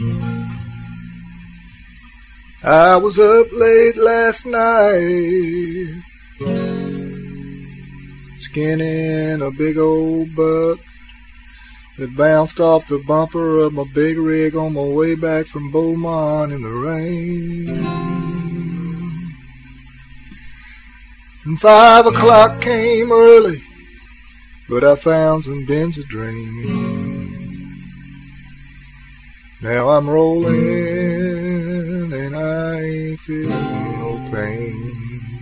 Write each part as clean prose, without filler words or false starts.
I was up late last night, skinning a big old buck that bounced off the bumper of my big rig on my way back from Beaumont in the rain. And 5 o'clock came early, but I found some Benzedrine. Now I'm rolling and I ain't feeling no pain.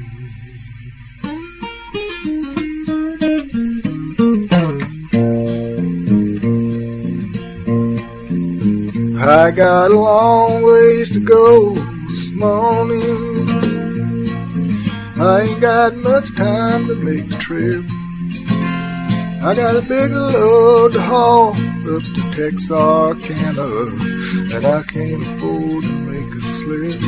I got a long ways to go this morning. I ain't got much time to make the trip. I got a big load to haul up to Texarkana, and I can't afford to make a slip.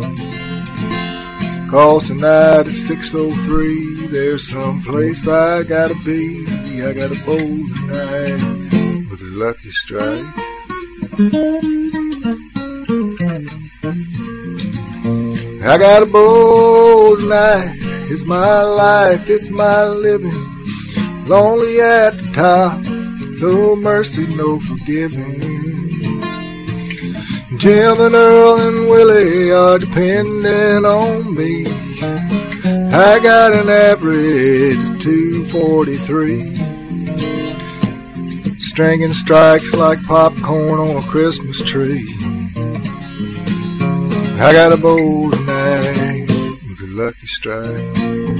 'Cause tonight at 6:03, there's some place I gotta be. I got a bowl tonight with a lucky strike. I got a bowl tonight. It's my life, it's my living. Lonely at the top, no mercy, no forgiving. Jim and Earl and Willie are depending on me. I got an average of 243. Stringing strikes like popcorn on a Christmas tree. I got a bowl tonight with a lucky strike.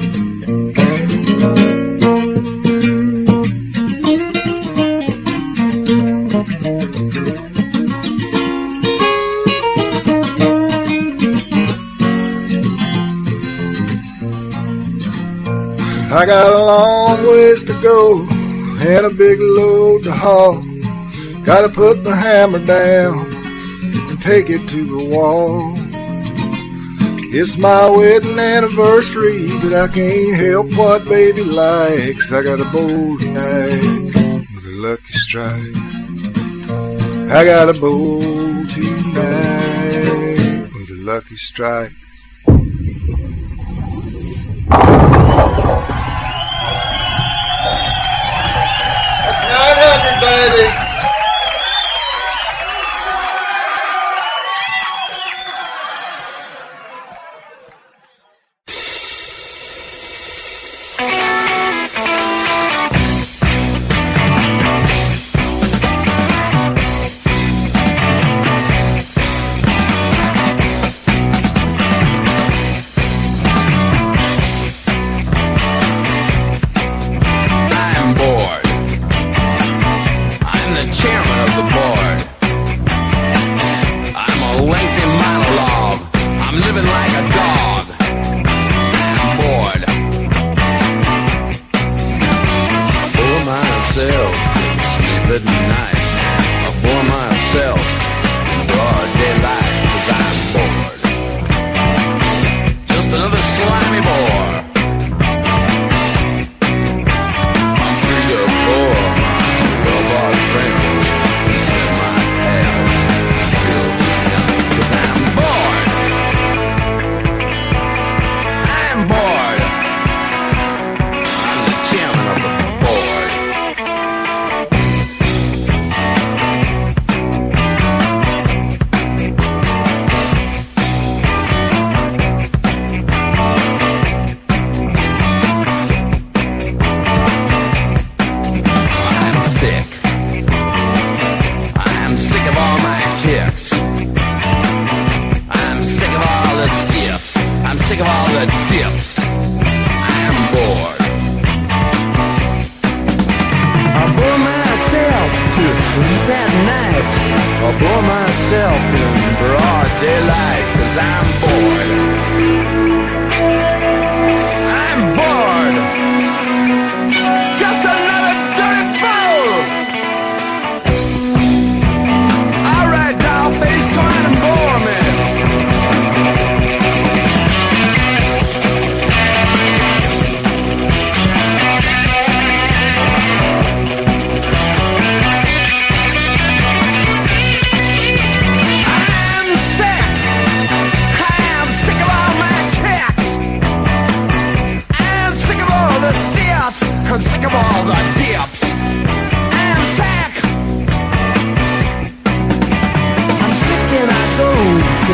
I got a long ways to go and a big load to haul. Gotta put the hammer down and take it to the wall. It's my wedding anniversary, but I can't help what baby likes. I got a bowl tonight with a lucky strike. I got a bowl tonight with a lucky strike. That's 900, baby.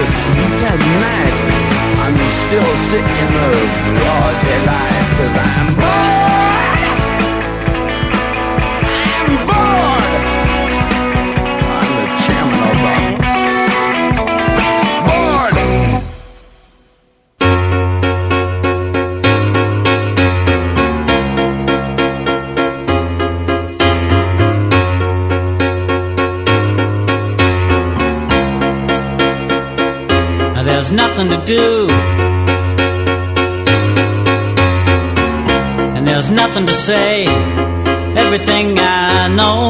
sleep at night. I'm still sick in the broad daylight, 'cause I'm bored. I'm bored. I'm the chairman of the board. Now there's nothing to do, and there's nothing to say. Everything I know,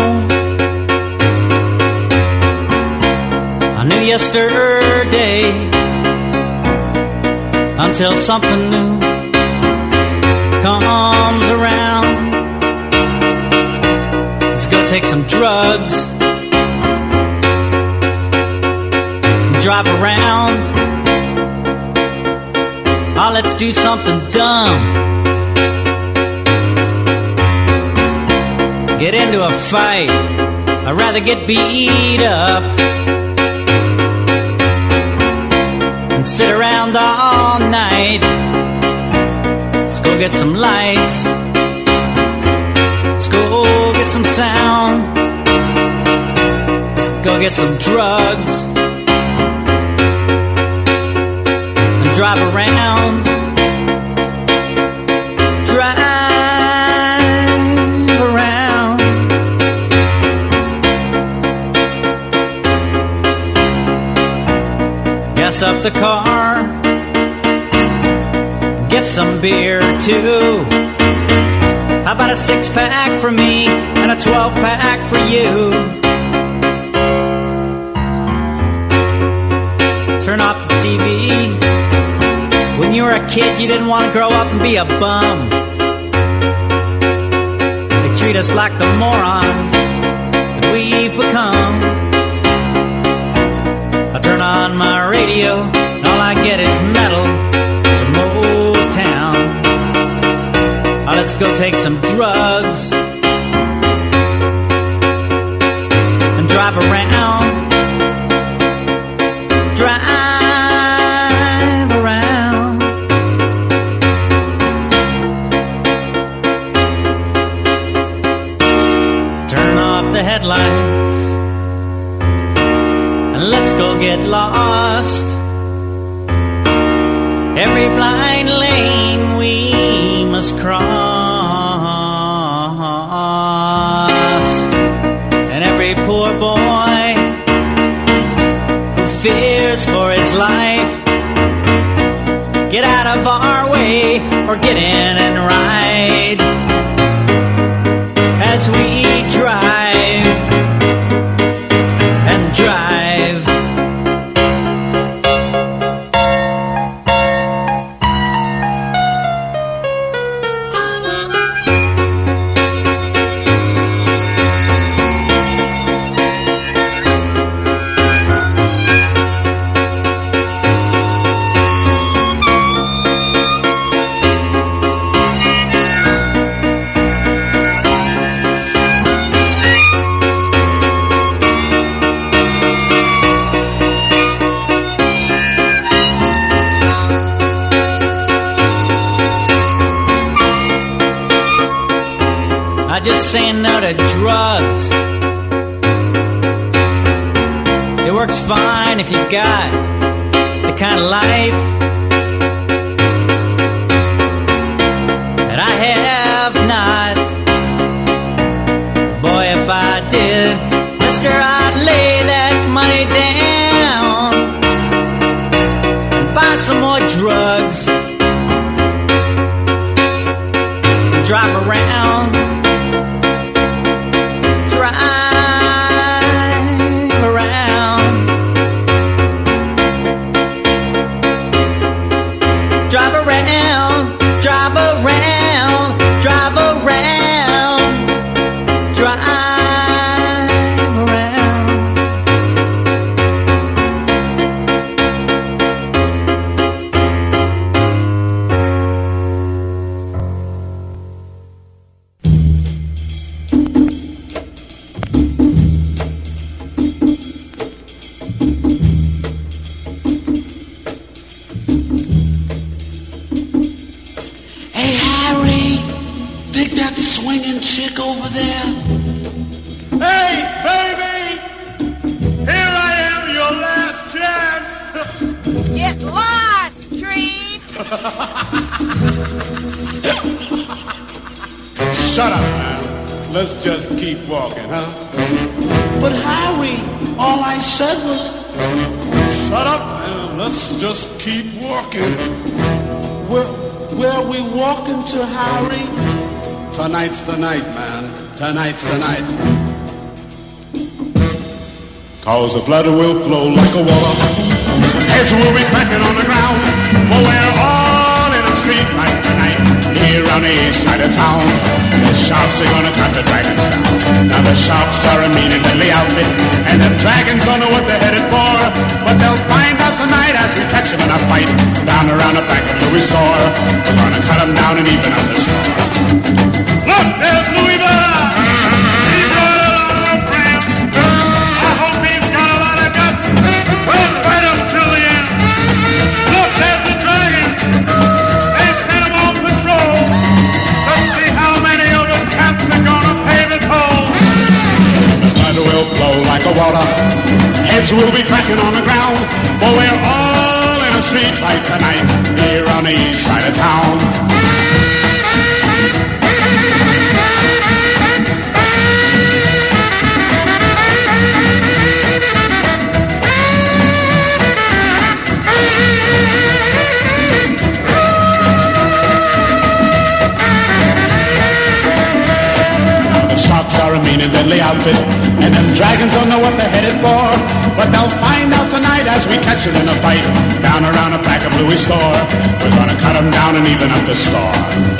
I knew yesterday, until something new comes around. Let's go take some drugs, drive around. Oh, let's do something dumb. Get into a fight, I'd rather get beat up and sit around all night. Let's go get some lights, let's go get some sound, let's go get some drugs and drive around. Up the car, get some beer too. How about a 6-pack for me and a 12-pack for you? Turn off the TV. When you were a kid, you didn't want to grow up and be a bum. They treat us like the morons that we've become. I turn on my radio, and all I get is metal from Motown. Oh, let's go take some drugs and drive around. Drive around. Turn off the headlights, let's go get lost. Every blind lane we must cross, and every poor boy who fears for his life, get out of our way or get in and ride as we drive and drive. Saying no to drugs. It works fine if you got the kind of life that I have not. Boy, if I did, mister, I'd lay that money down and buy some more drugs and drive around. chick over there? Hey, baby! Here I am, your last chance! Get lost, tree! Shut up, man. Let's just keep walking, huh? But Harry, all I said was... Shut up, man. Let's just keep walking. Where are we walking to, Harry? Tonight's the night, man. Tonight's the night. 'Cause the blood will flow like a water. Heads will be cracking on the ground. For we're all in a street fight tonight. Here on the east side of town. The sharps are gonna cut the dragons down. Now the sharps are a mean and deadly outfit. And the dragons don't know what they're headed for. But they'll find out tonight as we catch them in a fight. Down around the back of Louis' store. We're gonna cut them down and even up the score. Look, there's Louis Bella! He brought a lot of friends. I hope he's got a lot of guts. We'll fight him till the end. Look, there's the dragon. They sent him on patrol. Let's see how many of those cats are gonna pay the toll. The blood will flow like a water. Heads will be cracking on the ground. For we're all in a street fight tonight. Here on the east side of town. Are a mean and deadly outfit, and them dragons don't know what they're headed for, but they'll find out tonight as we catch them in a fight, down around the back of Louis' store. We're gonna cut them down and even up the score.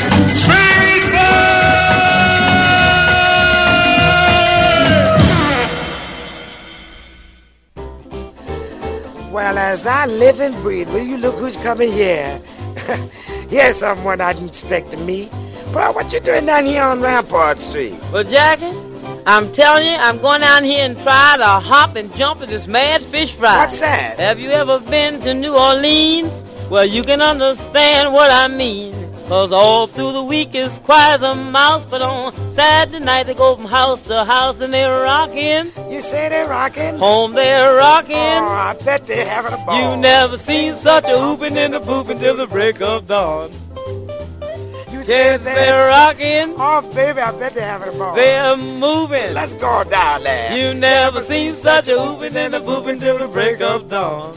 Well, as I live and breathe, will you look who's coming here? Here's someone I didn't expect to meet. Bro, what you doing down here on Rampart Street? Well, Jackie, I'm telling you, I'm going down here and try to hop and jump at this mad fish fry. What's that? Have you ever been to New Orleans? Well, you can understand what I mean. 'Cause all through the week it's quiet as a mouse, but on Saturday night they go from house to house and they're rocking. You say they're rocking? Home they're rocking. Oh, I bet they're having a ball. You never seen such a hooping and a pooping till the break of dawn. Yes, they're rocking. Oh, baby, I bet they're having a ball. They're moving. Let's go down there. You never seen such a hooping and a pooping till the break of dawn.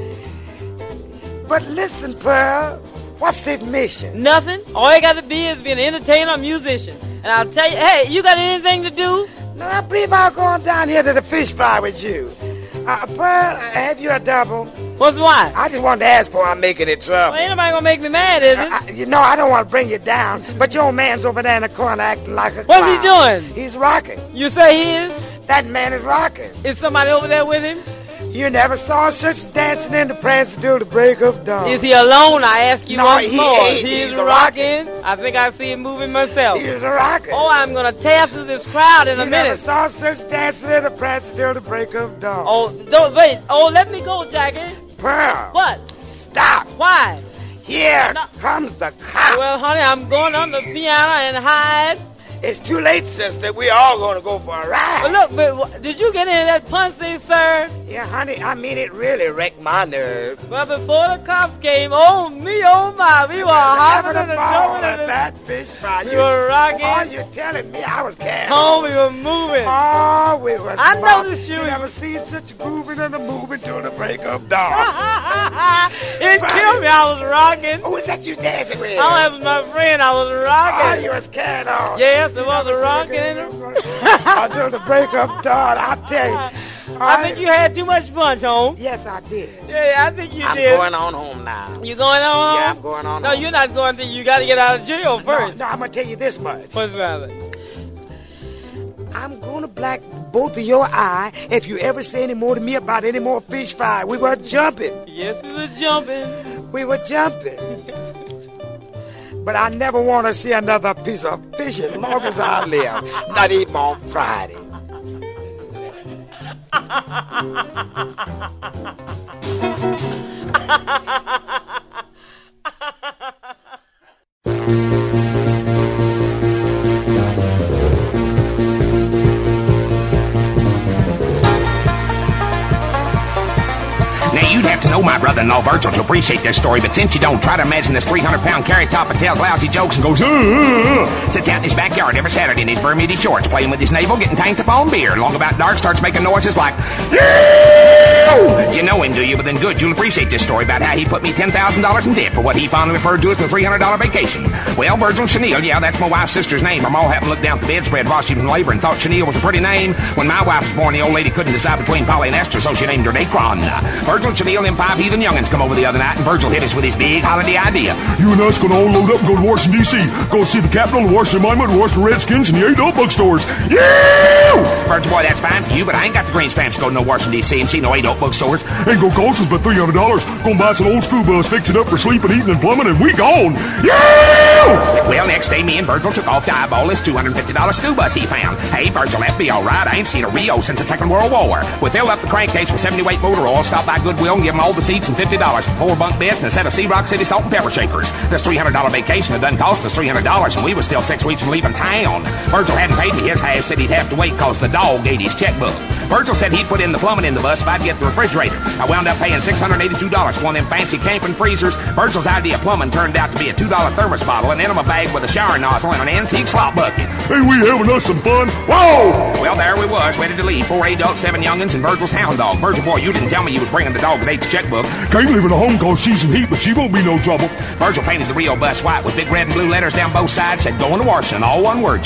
But listen, Pearl, what's the mission? Nothing. All you got to be is be an entertainer or musician. And I'll tell you, hey, you got anything to do? No, I believe I'll go on down here to the fish fry with you. Pearl, have you a double? What's why? I just wanted to ask before I'm making it trouble. Well, ain't nobody gonna make me mad, is it? You know, I don't want to bring you down, but your man's over there in the corner acting like a What's clown. he doing? He's rocking. You say he is? That man is rocking. Is somebody over there with him? You never saw such dancing in the prance till the break of dawn. Is he alone? I ask you No, once he more. ain't. He's He's a rocking. I think I see him moving myself. He's a rocking. Oh, I'm gonna tear through this crowd in a You never minute. saw such dancing in the prance till the break of dawn. Oh, don't wait. Oh, let me go, Jackie. Pearl. What? Stop. Why? Here No. comes the cop. Well, honey, I'm going on the piano and hide. It's too late, sister. We all gonna go for a ride. Well, look, but did you get any of that punch they served? Yeah, honey, I mean, it really wrecked my nerve. Well, before the cops came, oh me, oh my, we were hopping Having and a ball jumping at and that fish fry. we were rocking. Oh, you're telling me I was carrying. Oh, we were moving. Oh, we was. I smart. noticed you. Never seen such grooving and a moving till the break of dawn. It killed me. I was rocking. Who is that you dancing with? Oh, that was my friend. I was Oh, rocking. you was carrying on. Yes, it was a rocking. Until the break of dawn, I tell you. I think you had too much punch, home. Yes, I did. Yeah, I think you I'm did. going on home now. You going on? Yeah, I'm going on No, home. you're not going to. You got to get out of jail first. No, I'm going to tell you this much. What's the matter? I'm going to black both of your eye if you ever say any more to me about any more fish fry. We were jumping. Yes, we were jumping. We were jumping. But I never want to see another piece of fish as long as I live. Not even on Friday. you'd have to know my brother-in-law Virgil to appreciate this story, but since you don't, try to imagine this 300-pound carrot top and tells lousy jokes and goes, sits out in his backyard every Saturday in his Bermuda shorts, playing with his navel, getting tanked up on beer. Long about dark, starts making noises like, you know him, do you? But then good, you'll appreciate this story about how he put me $10,000 in debt for what he fondly referred to as the $300 vacation. Well, Virgil Chenille, yeah, that's my wife's sister's name. Her ma happened to look down at the bedspread while she was in labor and thought Chenille was a pretty name. When my wife was born, the old lady couldn't decide between Polly and Esther, so she named her Dacron. Virgil, Chenille, and 5 heathen youngins come over the other night, and Virgil hit us with his big holiday idea. You and us gonna all load up and go to Washington, D.C. Go see the Capitol, the Washington Monument, Washington Redskins, and the 8 old bookstores. Yeah! Virgil, boy, that's fine for you, but I ain't got the green stamps to go to no Washington, D.C. and see no 8 old bookstores. Ain't gonna cost us but $300. Gonna buy some old school bus, fix it up for sleeping, eating, and plumbing, and we gone. Yeah! Well, next day, me and Virgil took off to eyeball this $250 school bus he found. Hey, Virgil, that'd be all right. I ain't seen a Rio since the Second World War. We filled up the crankcase with 70-weight motor oil, stopped by Goodwill, and give them all the seats and $50 for 4 bunk beds and a set of Sea Rock City salt and pepper shakers. This $300 vacation had done cost us $300, and we was still 6 weeks from leaving town. Virgil hadn't paid me his half, said he'd have to wait cause the dog ate his checkbook. Virgil said he'd put in the plumbing in the bus if I'd get the refrigerator. I wound up paying $682 for one of them fancy camping freezers. Virgil's idea of plumbing turned out to be a $2 thermos bottle, an enema bag with a shower nozzle, and an antique slop bucket. Ain't we having us some fun? Whoa! Well, there we was, ready to leave. 4 adults, 7 youngins, and Virgil's hound dog. Virgil, boy, you didn't tell me you was bringing the dog that ate the checkbook. Can't live in a home cause she's in heat, but she won't be no trouble. Virgil painted the Rio bus white with big red and blue letters down both sides, said going to Washington, all one word,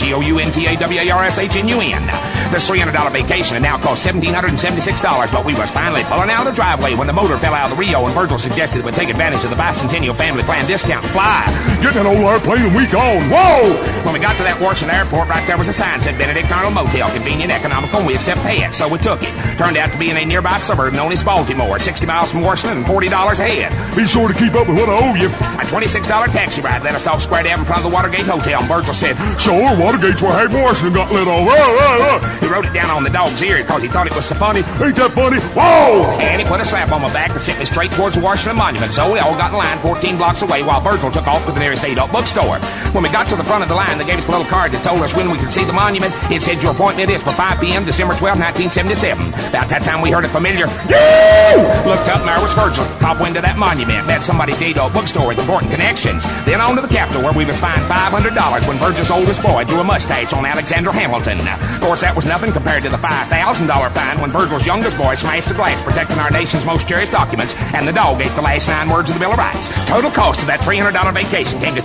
GOUNTAWARSHNUN. This $300 vacation had now cost $1,776, but we was finally pulling out of the driveway when the motor fell out of the Rio, and Virgil suggested we take advantage of the Bicentennial Family Plan discount and fly. Get that old airplane and we gone. Whoa! When we got to that Washington airport, right there was a sign that said Benedict Arnold Motel, convenient, economical, and we accept payouts, so we took it. Turned out to be in a nearby suburb known as Baltimore, 60 miles from Washington and $40 a head. Be sure to keep up with what I owe you. A $26 taxi ride led us off Square Ave in front of the Watergate Hotel, and Virgil said, Sure, Watergate's where half Washington got let off. He wrote it down on the dog's ear because he thought it was so funny. Ain't that funny? Whoa! And he put a slap on my back and sent me straight towards the Washington Monument, so we all got in line 14 blocks away while Virgil took off to the nearest adult bookstore. When we got to the front of the line, they gave us a little card that told us when we could see the monument. It said your appointment is for 5 p.m. December 12, 1977. About that time we heard a familiar, yeah! Looked up and there was Virgil at the top window of that monument. Met somebody at the adult bookstore with important connections. Then on to the Capitol where we was fined $500 when Virgil's oldest boy drew a mustache on Alexander Hamilton. Of course, that was nothing compared to the $5,000 fine when Virgil's youngest boy smashed the glass protecting our nation's most cherished documents, and the dog ate the last 9 words of the Bill of Rights. Total cost of that $300 vacation came to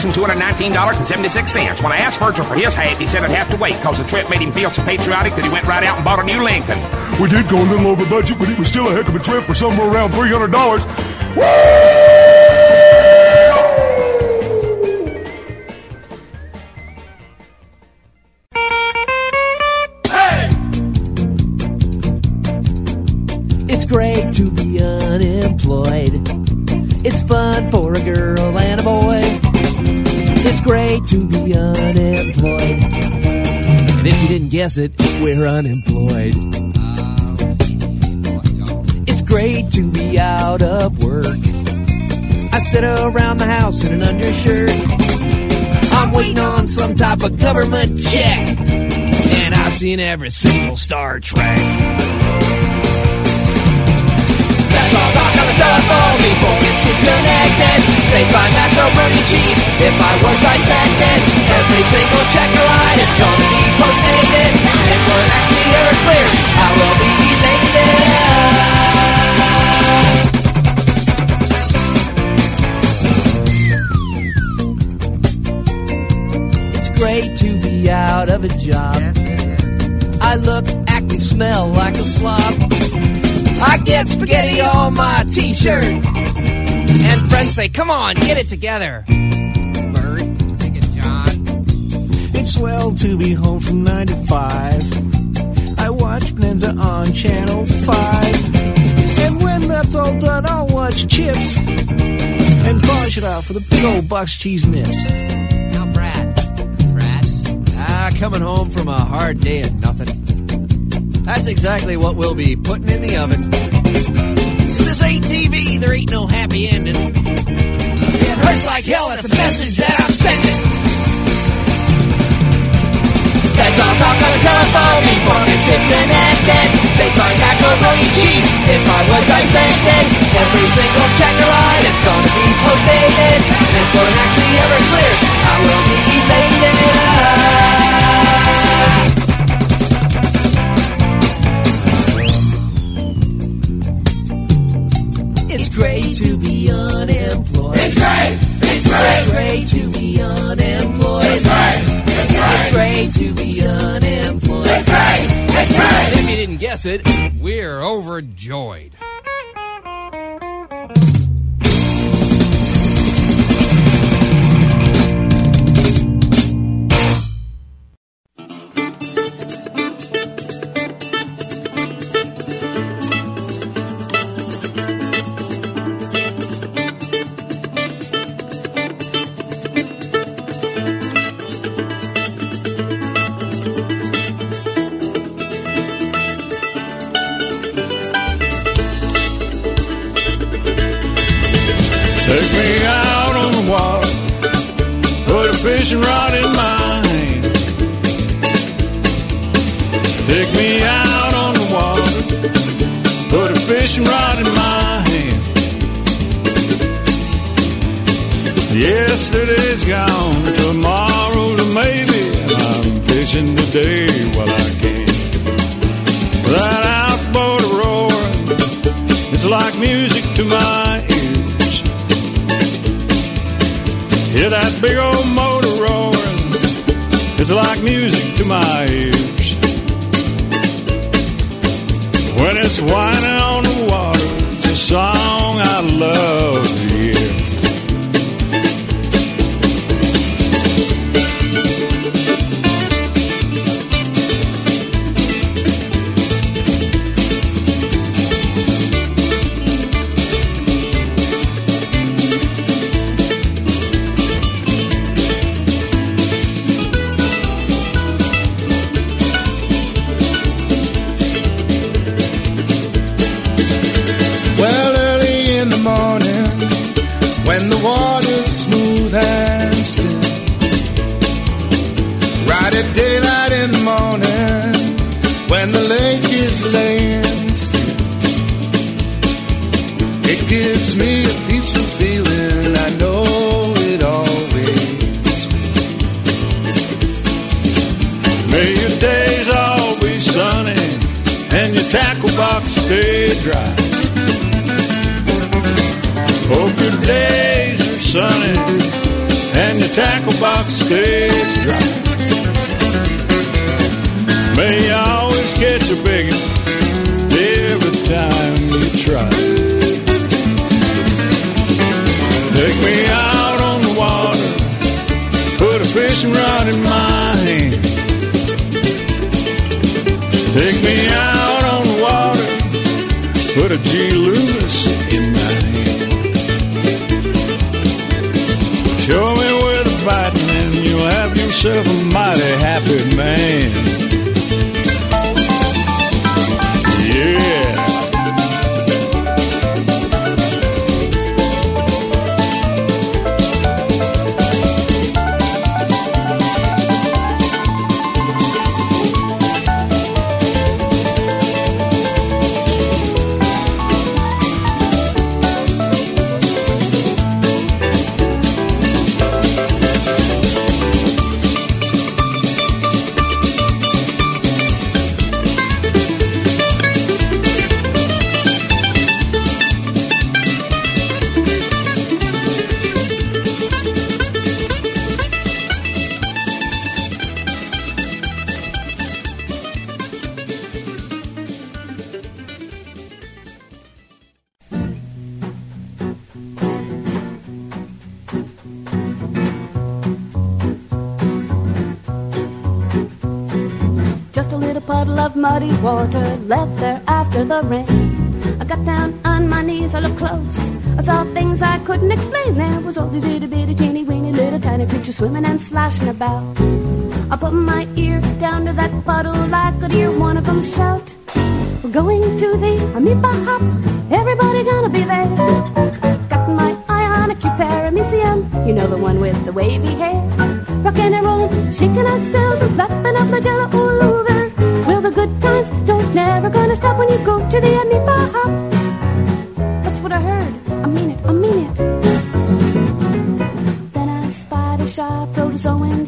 $10,219.76. When I asked Virgil for his half, he said I'd have to wait because the trip made him feel so patriotic that he went right out and bought a new Lincoln. We did go a little over budget, but it was still a heck of a trip for somewhere around $300. Woo! It's great to be unemployed. It's fun for a girl and a boy. It's great to be unemployed. And if you didn't guess it, we're unemployed. It's great to be out of work. I sit around the house in an undershirt. I'm waiting on some type of government check. And I've seen every single Star Trek. That's all talk on the telephone before it's disconnected. They find macaroni cheese if I was dissected. Every single checker line, it's gonna be post-dated. If we're actually ever clear, I will be elated. It's great to be out of a job. I look, act, and smell like a slob. I get spaghetti on my t-shirt. And friends say, come on, get it together. Bert, take it, John. It's swell to be home from 9 to 5. I watch Bonanza on Channel 5. And when that's all done, I'll watch Chips. And polish it out for the big old box cheese nips. Now, Brad. Coming home from a hard day of nothing. That's exactly what we'll be putting in the oven. 'Cause this ain't TV, there ain't no happy ending. It hurts like hell, that's the message that I'm sending. That's all talk on the telephone before it's disconnected. They find macaroni cheese if I was dissected. It's great to be unemployed. It's great. It's great. It's great to be unemployed. It's great. It's great. It's great to be unemployed. It's great. It's great. If you didn't guess it, we're overjoyed. Take me out on the water, put a fishing rod in my hand. Take me out on the water, put a fishing rod in my hand. Yesterday's gone, tomorrow maybe, and I'm fishing today while I can. That outboard roaring, it's like music to my ears. Hear that big old motor roaring, it's like music to my ears. When it's whining on the water, it's a song I love to hear. Well, early in the morning, when the water's smooth and still, right at daylight in the morning, when the lake is laying still, it gives me a peaceful feeling, I know it always will. May your days all be sunny and your tackle box stay dry. Hope your days are sunny and your tackle box stays dry. May you always catch a big one every time you try. Take me out on the water, put a fishing rod in my hand. Take me out on the water, put a G. Lewis in my hand. Show me where the biting and you'll have yourself a mighty happy man. Yeah. of muddy water left there after the rain. I got down on my knees, I looked close. I saw things I couldn't explain. There was all these itty bitty teeny weeny little tiny creatures swimming and splashing about. I put my ear down to that puddle, I could hear one of them shout, "We're going to the amoeba hop, everybody gonna be there." Got my eye on a cute paramecium, you know the one with the wavy hair. Rockin' and rollin', shaking ourselves and flapping up my jello all over. Well, the good times don't never gonna stop when you go to the amoeba hop. That's what I heard, I mean it, I mean it. Then I spied a shop, rode a so-and-so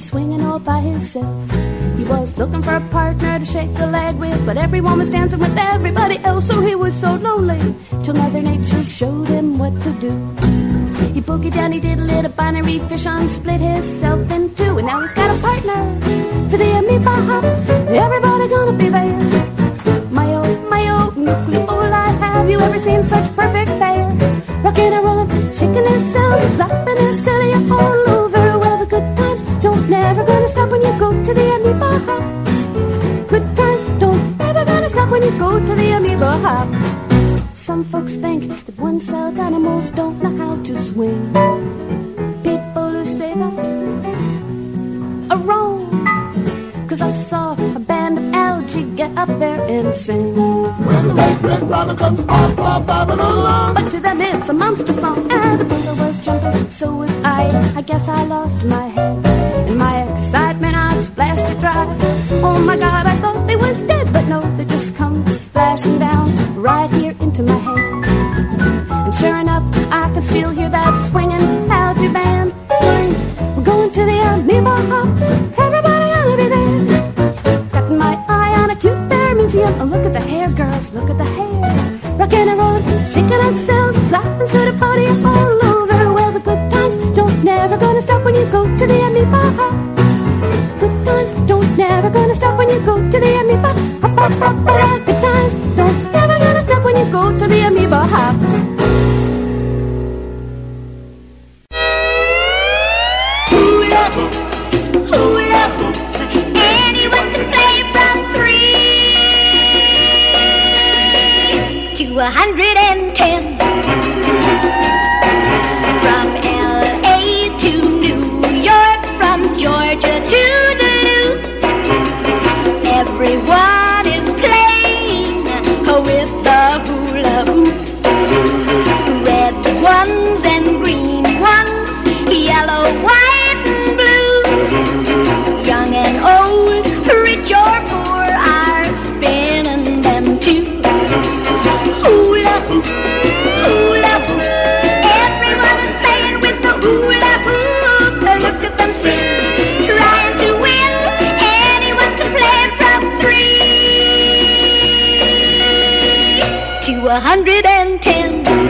swinging all by himself. He was looking for a partner to shake the leg with, but everyone was dancing with everybody else, so he was so lonely, till Mother Nature showed him what to do. He boogied down, he did a little binary fission, split himself in two, and now he's got a partner for the amoeba hop. Everybody gonna be there. My oh, nucleoli, have you ever seen such perfect pair? Rockin' and rollin', shaking their cells, and slapping their cilia all over. Well, the good times don't never gonna stop when you go to the amoeba hop. Good times don't never gonna stop when you go to the amoeba hop. Some folks think that one-celled animals don't know how to swing. People who say that are wrong, 'cause I saw a band of algae get up there and sing. When the red robin comes on, bobbing along, but to them it's a monster song. And the builder was jumping, so was I guess I lost my head. In my excitement I splashed it dry. Oh my God, I thought they was dead, but no, they just come splashing down right here into my head. And sure enough, I can still hear that swinging algae band swing. We're going to the amoeba hop, everybody ought to be there. Got my eye on a cute bear museum. Oh, look at the hair, girls, look at the hair. Rockin' and rollin', shaking ourselves, slapping to the party all over. Well, the good times don't never gonna stop when you go to the amoeba hop. Good times don't never gonna stop when you go to the amoeba hop, hop, hop, hop. Good times don't never gonna stop when you go to the amoeba hop. Hula hoop, hula hoop. Anyone can play from 3 to 110. From LA to New York, from Georgia to Duluth, everyone is playing with the hula hoop. Red ones and green ones, yellow, white and blue. Young and old, rich or poor, are spinning them too. Hula hoop, hula hoop. Everyone is playing with the hula hoop. Look at them spin, trying to win. Anyone can play from 3 to 110.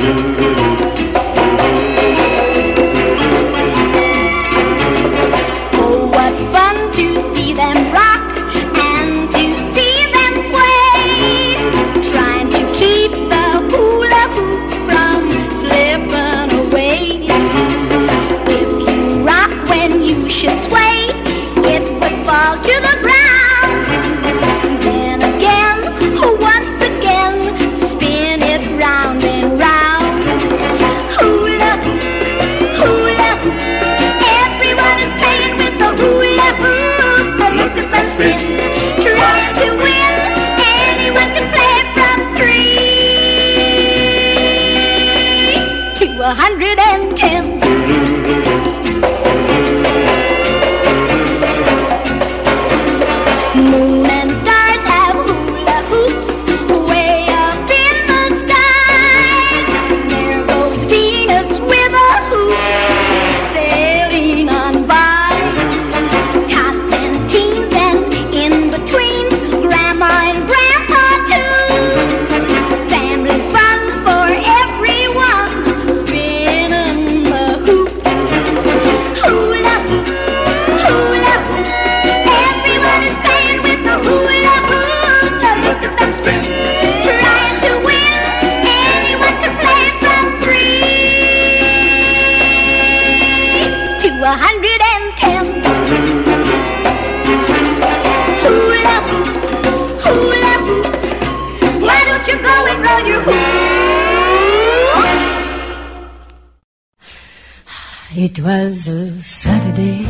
Oh, what fun to see them rock and to see them sway, trying to keep the hula hoop from slipping away. If you rock when you should sway, it would fall to the ground. Then again, once again, spin it round and round. Hula hoop, hula hoop. Everyone is playing with the hula hoop. Look at them spin, trying to win. Anyone can play from 3 to 110. Moon and stars have hula hoops way up in the sky. There goes Venus with a hoop sailing on by. Tots and teens and in-betweens, grandma and grandpa too. Family fun for everyone, spinning the hoop. Hula hoop, hula hoop. Everyone is playing with the hula hoop. Look at them spin, trying to win. Anyone can play from 3 to 110. Hula hoop, hula hoop. Why don't you go and roll your hoop? It was a Saturday,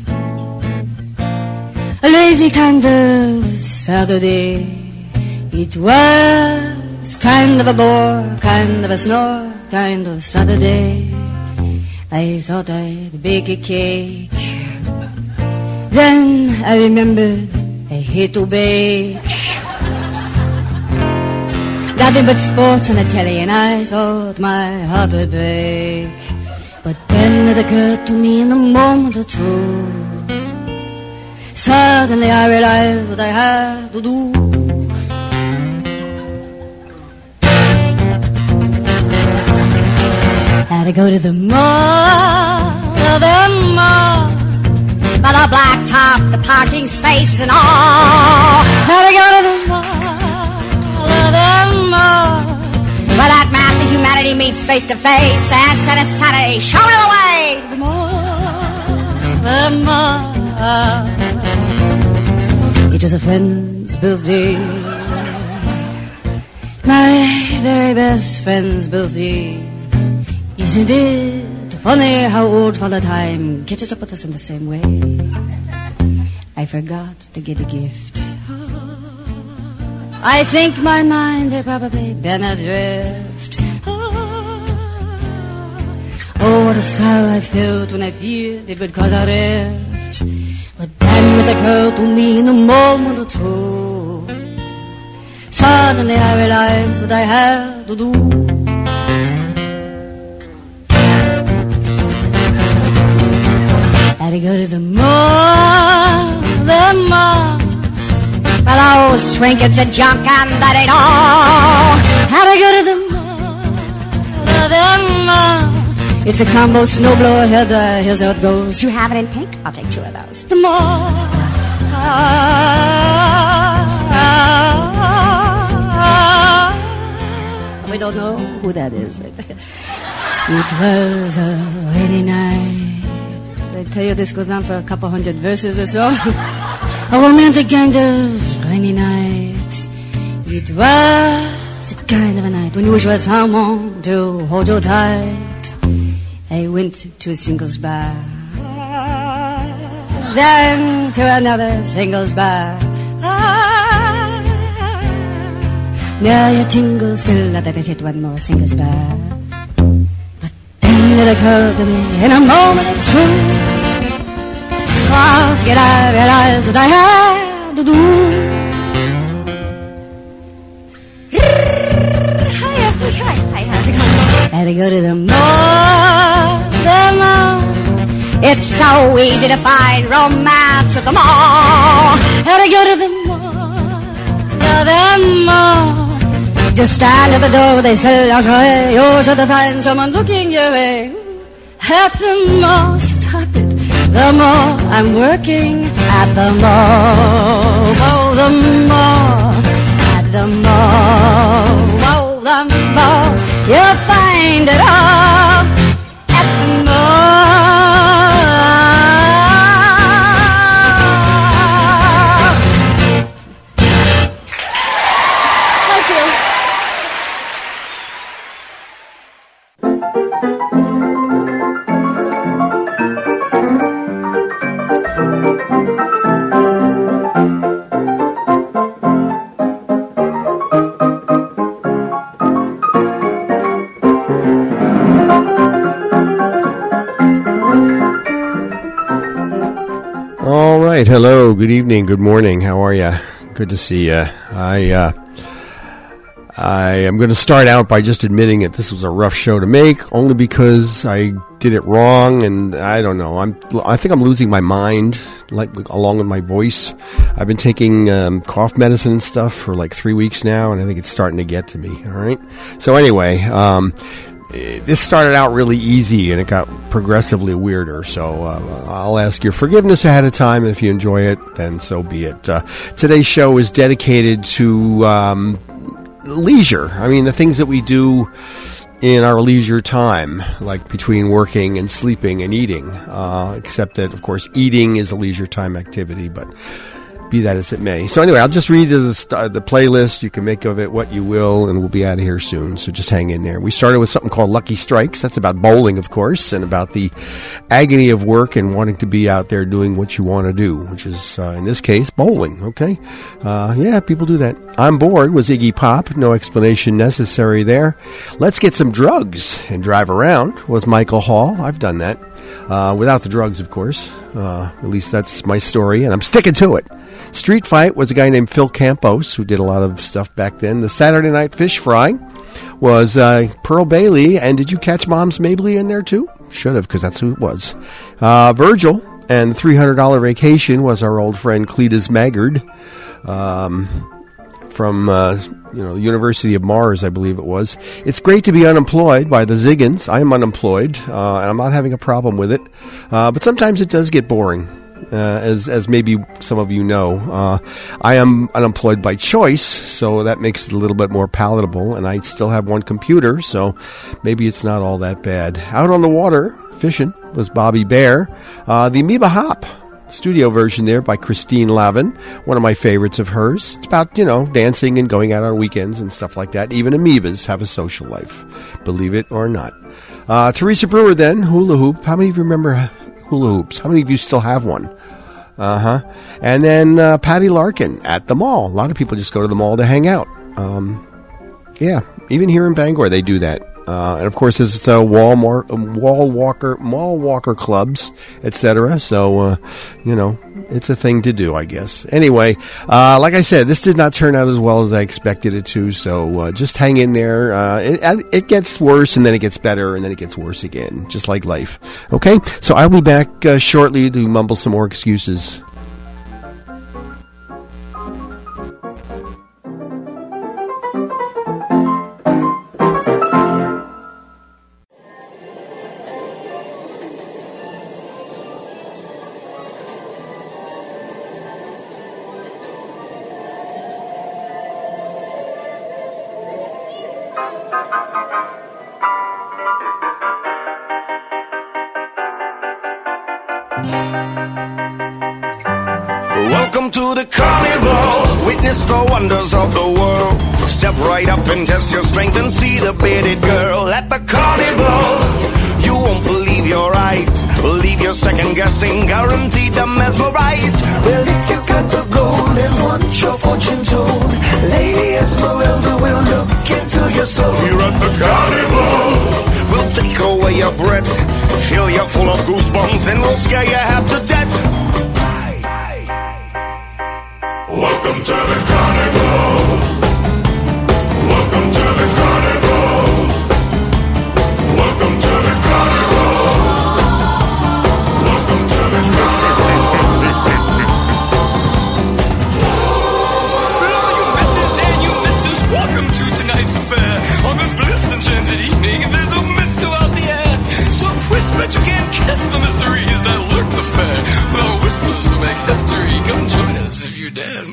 a lazy kind of Saturday. It was kind of a bore, kind of a snore, kind of Saturday. I thought I'd bake a cake. Then I remembered I hate to bake. Nothing but sports on the telly, and I thought my heart would break. But then it occurred to me in a moment or two, Suddenly I realized what I had to do. Had to go to the mall, by the black top, the parking space and all. Had to go to the mall, where that mass of humanity meets face to face. And Saturday, show me the way to the mall. It was a friend's birthday, my very best friend's birthday. Isn't it funny how old Father Time catches up with us in the same way? I forgot to get a gift. I think my mind had probably been adrift. Oh, what a sorrow I felt when I feared it would cause a rift. But then it occurred to me in a moment or two. Suddenly I realized what I had to do. Had to go to the mall, well, those trinkets and junk and that ain't all. Had to go to the mall, it's a combo snowblower hairdryer, here's how it goes. Do you have it in pink? I'll take 2 of those. The mall. We don't know who that is right there. It was a rainy night. I tell you, this goes on for a couple hundred verses or so. A romantic kind of rainy night. It was a kind of a night when you wish you had someone to hold you tight. I went to a singles bar, then to another singles bar. Now your tingle still that it hit one more singles bar. But then it occurred to me in a moment of truth. Once again I realized what I had to do. Had to go to the mall, It's so easy to find romance at the mall. Had to go to the mall, Just stand at the door, they sell lingerie. You're sure to find someone looking your way. At the mall, stop it. The more I'm working at the mall. Oh, the mall, at the mall. Oh, the mall, you'll find it all at the mall. Thank you. All right. Hello. Good evening. Good morning. How are you? Good to see you. I am going to start out by just admitting that this was a rough show to make, only because I did it wrong, and I don't know. I think I'm losing my mind, along with my voice. I've been taking cough medicine and stuff for like 3 weeks now, and I think it's starting to get to me. All right. So anyway, this started out really easy, and it got progressively weirder. So I'll ask your forgiveness ahead of time, and if you enjoy it, then so be it. Today's show is dedicated to leisure. I mean, the things that we do in our leisure time, like between working and sleeping and eating, except that, of course, eating is a leisure time activity, but be that as it may. So anyway, I'll just read the playlist. You can make of it what you will, and we'll be out of here soon, so just hang in there. We started with something called Lucky Strikes. That's about bowling, of course, and about the agony of work and wanting to be out there doing what you want to do, which is, in this case, bowling, okay? Yeah, people do that. I'm Bored was Iggy Pop. No explanation necessary there. Let's Get Some Drugs and Drive Around was Michael Hall. I've done that. Without the drugs, of course. At least that's my story, and I'm sticking to it. Street Fight was a guy named Phil Campos, who did a lot of stuff back then. The Saturday Night Fish Fry was Pearl Bailey, and did you catch Mom's Mabley in there too? Should have, because that's who it was. Virgil And the $300 Vacation was our old friend Cletus Maggard from the University of Mars, I believe it was. It's Great to Be Unemployed by the Ziggins. I am unemployed, and I'm not having a problem with it. But sometimes it does get boring, as maybe some of you know. I am unemployed by choice, so that makes it a little bit more palatable, and I still have one computer, so maybe it's not all that bad. Out on the Water, fishing, was Bobby Bear. The Amoeba Hop studio version there by Christine Lavin, one of my favorites of hers. It's about, dancing and going out on weekends and stuff like that. Even amoebas have a social life, believe it or not. Teresa Brewer then, Hula Hoop. How many of you remember hula hoops? How many of you still have one? And then Patty Larkin at the mall. A lot of people just go to the mall to hang out. Yeah, even here in Bangor they do that. And of course, there's mall walker clubs, etc. So, it's a thing to do, I guess. Anyway, like I said, this did not turn out as well as I expected it to. So just hang in there. It gets worse, and then it gets better, and then it gets worse again, just like life. Okay, so I'll be back shortly to mumble some more excuses. Welcome to the carnival. Witness the wonders of the world. Step right up and test your strength and see the bearded girl at the carnival. You won't believe your eyes. Leave your second guessing, guaranteed to mesmerize. Well, if you got the gold and want your fortune told, Lady Esmeralda will look into your soul. Here at the carnival, we'll take away your breath, fill you full of goosebumps, and we'll scare you half to death. Welcome to the carnival. Welcome to the carnival. Welcome to the carnival. Welcome to the carnival. All you misses and you misters, welcome to tonight's affair. On this bliss enchanted evening, there's a mist throughout the air. So crisp that you can't kiss the mysteries that lurk the fair. With our whispers will make history. Come join us if you dare.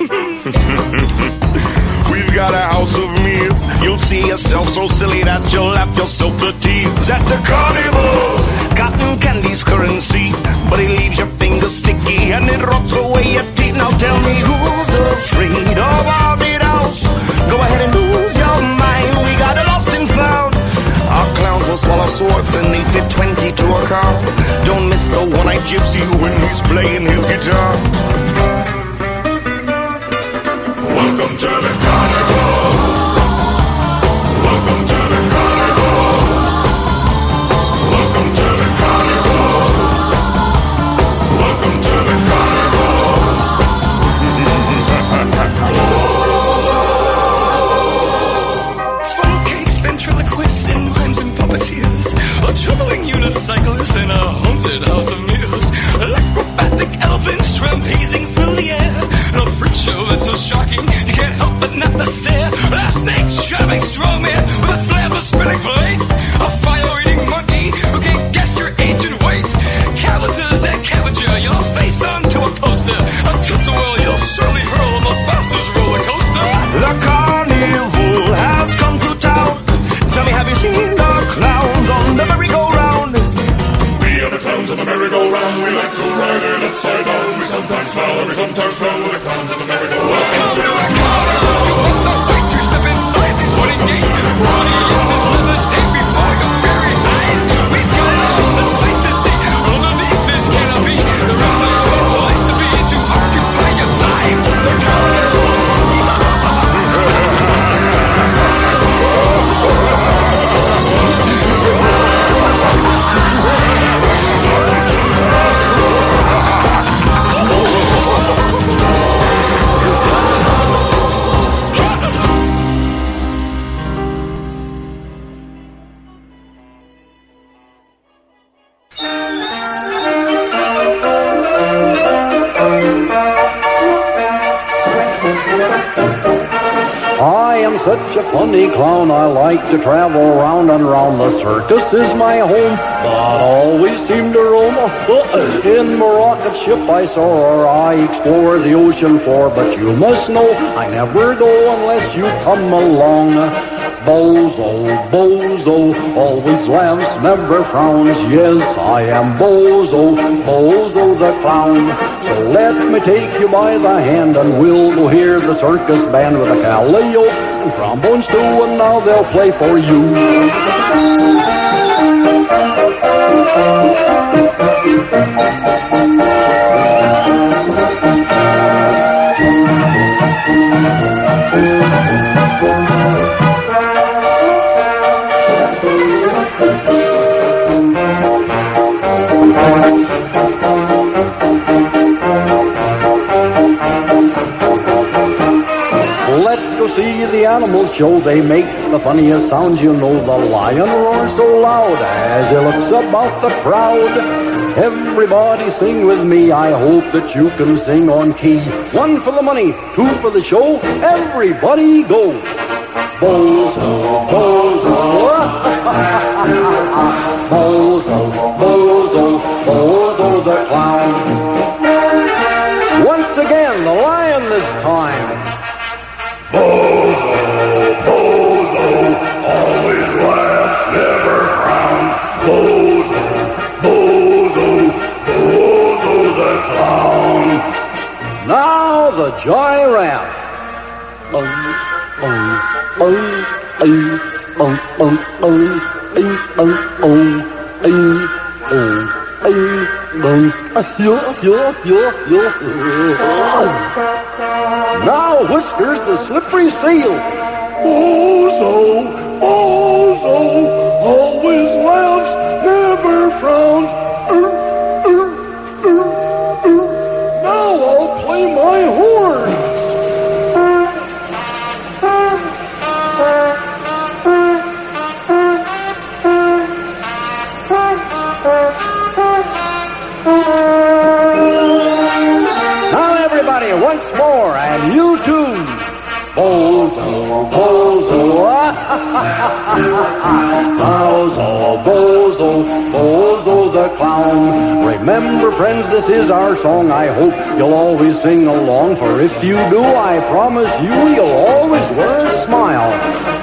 We've got a house of mirrors. You'll see yourself so silly that you'll laugh yourself to tears. At the carnival, cotton candy's currency, but it leaves your fingers sticky and it rots away your teeth. Now tell me who's afraid of Barbados? Go ahead and lose your mind. We got a lost and found. Our clown will swallow swords and they fit 20 to a car. Don't miss the one-eyed gypsy when he's playing his guitar. Welcome to the carnival. Welcome to the carnival. Welcome to the carnival. Welcome to the carnival. Funnel cakes, ventriloquists, and mimes and puppeteers, a juggling unicyclist in a haunted house of mirrors, acrobatic elephants trapezing through the air, and a freak show that's so shocking you can't help but not to stare. A snake shoving strongman with a flair for spinning blades, a fire-eating monkey who can't guess your age and weight, cabbages that cavature your face onto a poster, a tilt-a-whirl you'll surely hurl on the fastest roller coaster. The carnival has come to town. Tell me, have you seen the clowns on the merry-go-round? We are the clowns on the merry-go-round. We like to ride it upside down. We sometimes smile and we sometimes frown. We're the clowns on the merry-go-round. Welcome to the carnival. You must not wait to step inside these wooden gates. Audiences levitate before your very eyes. We've got an awesome sight to see. Underneath this canopy, there is no other place to be to occupy your time. The carnival. am such a funny clown. I like to travel round and round. The circus is my home, but always seem to roam. In my rocket ship I soar, I explore the ocean floor. But you must know I never go unless you come along. Bozo, Bozo, always laughs, never frowns. Yes, I am Bozo, Bozo the clown. So let me take you by the hand and we'll go hear the circus band with a calliope and trombones too, and now they'll play for you. Let's go see the animal show. They make the funniest sounds, you know. The lion roars so loud as he looks about the crowd. Everybody sing with me. I hope that you can sing on key. 1 for the money, 2 for the show. Everybody go. Bozo, Bozo. Bozo, Bozo, Bozo the clown. Once again, the lion this time. Bozo, Bozo, always laughs, never frowns. Bozo, Bozo, Bozo the clown. Now the giraffe. Now Whiskers the slippery seal. Bozo, Bozo, always laughs, never frowns. Now I'll play my horn. Now everybody, once more, and you too. Bozo, Bozo, Bozo, Bozo, Bozo the clown. Remember, friends, this is our song. I hope you'll always sing along, for if you do, I promise you'll always wear a smile.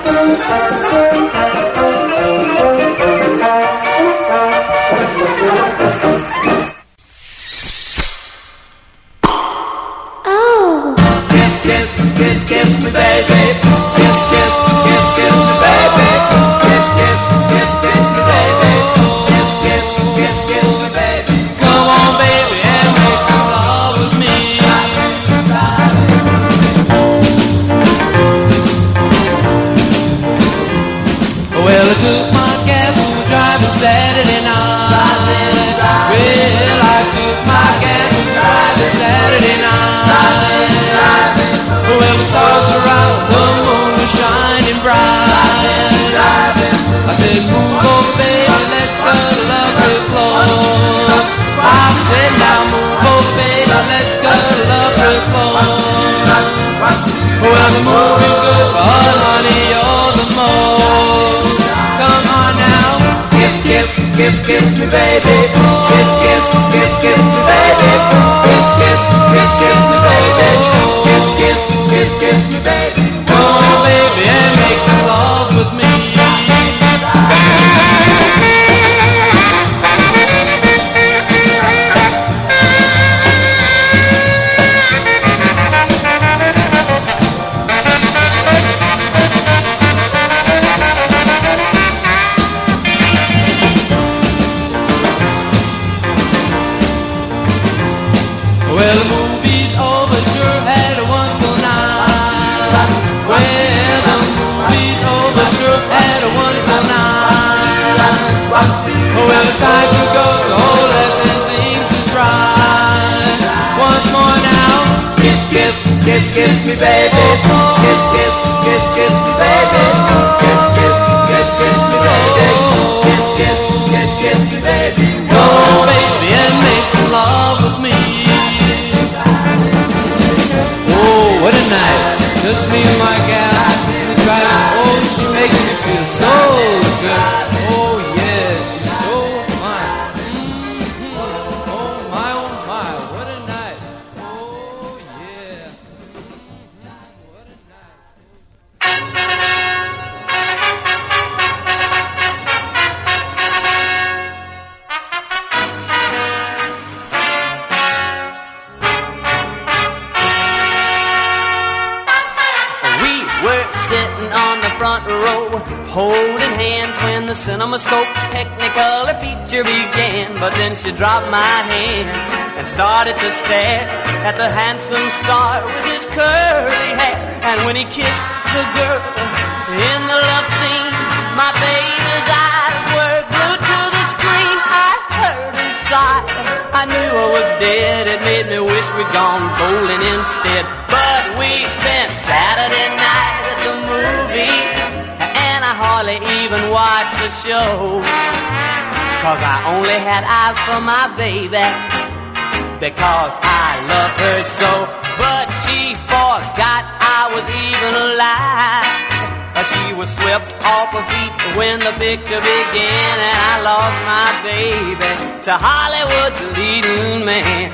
Kiss, kiss, kiss me, baby. Kiss, kiss, kiss, kiss me, baby. Kiss, kiss, kiss, kiss me, baby. Kiss, kiss, kiss, kiss me, baby. Come on, baby, and make some love with me. Well, I took my cab to driving Saturday night. Well, I took my cab to driving Saturday night. Well, the stars were out, the moon was shining bright. I said, move over, baby, let's go to Lovely Floor. I said, now move over, baby, let's go to Lovely Floor. Well, the movie's good, but honey, you're the most. Come on now, kiss, kiss, kiss, kiss me, baby. Kiss, kiss, kiss, kiss me, baby. Kiss, kiss, kiss, kiss me, baby. Kiss, kiss, kiss, kiss me, baby. Come on, baby, and make some love with me. Well, the movie's over, sure had a wonderful night. Well, the movie's over, sure had a wonderful night. Well, it's time to go, so let's set things to right. Once more now, kiss, kiss, kiss, kiss me, baby. Kiss, kiss, kiss, kiss me, baby. Kiss, kiss, kiss, kiss me, baby. Kiss, kiss, kiss, kiss me, baby. Go on, baby, and make some love with me. Oh, what a night. Just me and my gal in the holding hands when the CinemaScope Technicolor feature began. But then she dropped my hand and started to stare at the handsome star with his curly hair. And when he kissed the girl in the love scene, my baby's eyes were glued to the screen. I heard him sigh, I knew I was dead. It made me wish we'd gone bowling instead. But we spent Saturday night at the movies, and I hardly even watched the show, 'cause I only had eyes for my baby, because I love her so. But she forgot I was even alive. She was swept off her feet when the picture began, and I lost my baby to Hollywood's leading man.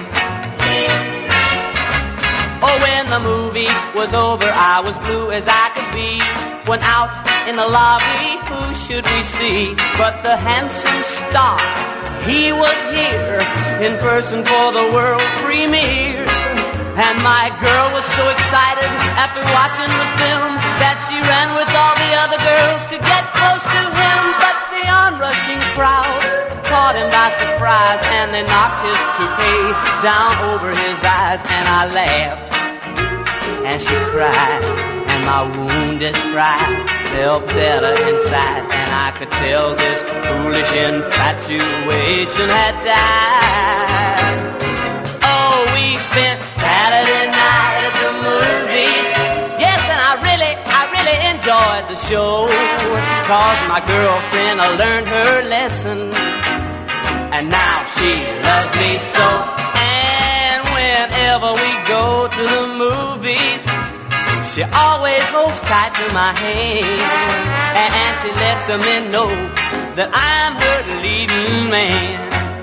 Oh, when the movie was over, I was blue as I could be. When out in the lobby, who should we see but the handsome star? He was here in person for the world premiere. And my girl was so excited after watching the film that she ran with all the other girls to get close to him. But the onrushing crowd caught him by surprise, and they knocked his toupee down over his eyes. And I laughed, and she cried, and my wounded pride felt better inside. And I could tell this foolish infatuation had died. Oh, we spent Saturday night at the movies. Yes, and I really enjoyed the show, 'cause my girlfriend learned her lesson, and now she loves me so. And whenever we go to the movies, she always holds tight to my hand, and she lets me know that I'm her leading man.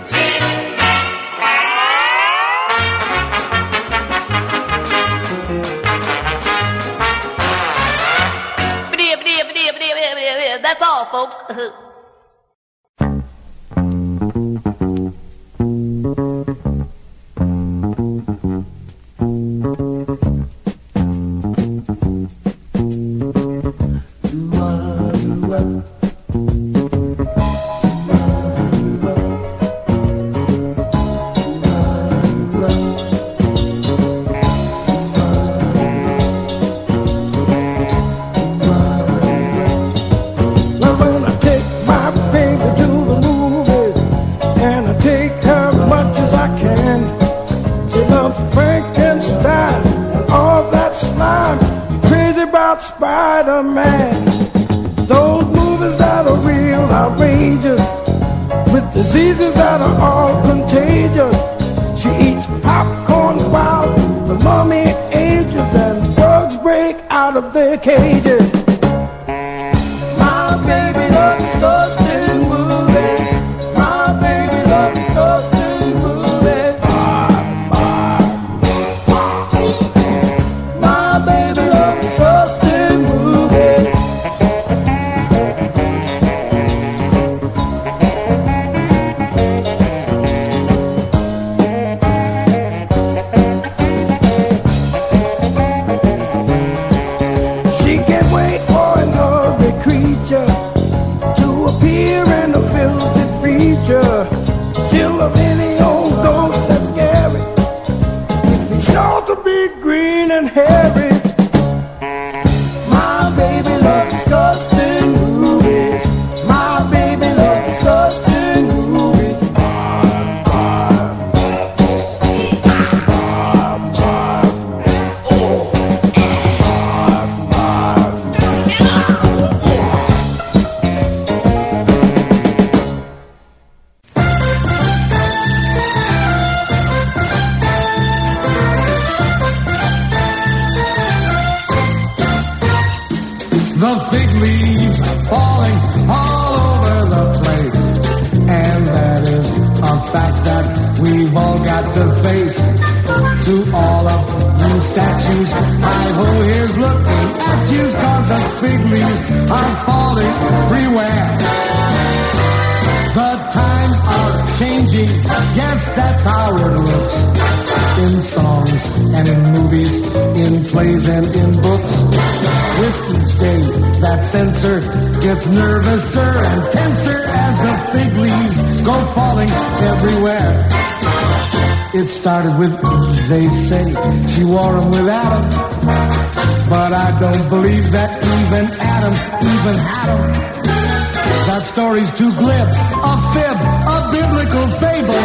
That's all, folks. Spider-Man, those movies that are real outrageous, with diseases that are all contagious. She eats popcorn while the mummy ages, and bugs break out of their cages. My baby loves disgusting movies. My baby loves disgusting movies. My baby loves disgusting movies. She can't wait for an ugly creature to appear in a filthy feature. She'll love any old ghost that's scary, if he's sure to be green and hairy. My baby loves disgusting movies. My baby loves disgusting movies. The fig leaves are falling all over the place, and that is a fact that we've all got to face. To all of you statues, hi-ho, here's looking at you, 'cause the fig leaves are falling everywhere. The times are changing, yes, that's how it looks. In songs and in movies, in plays and in books. With each day, that censor gets nervouser and tenser as the fig leaves go falling everywhere. It started with Eve, they say. She wore them with Adam. But I don't believe that even Adam even had them. That story's too glib, a fib, a biblical fable.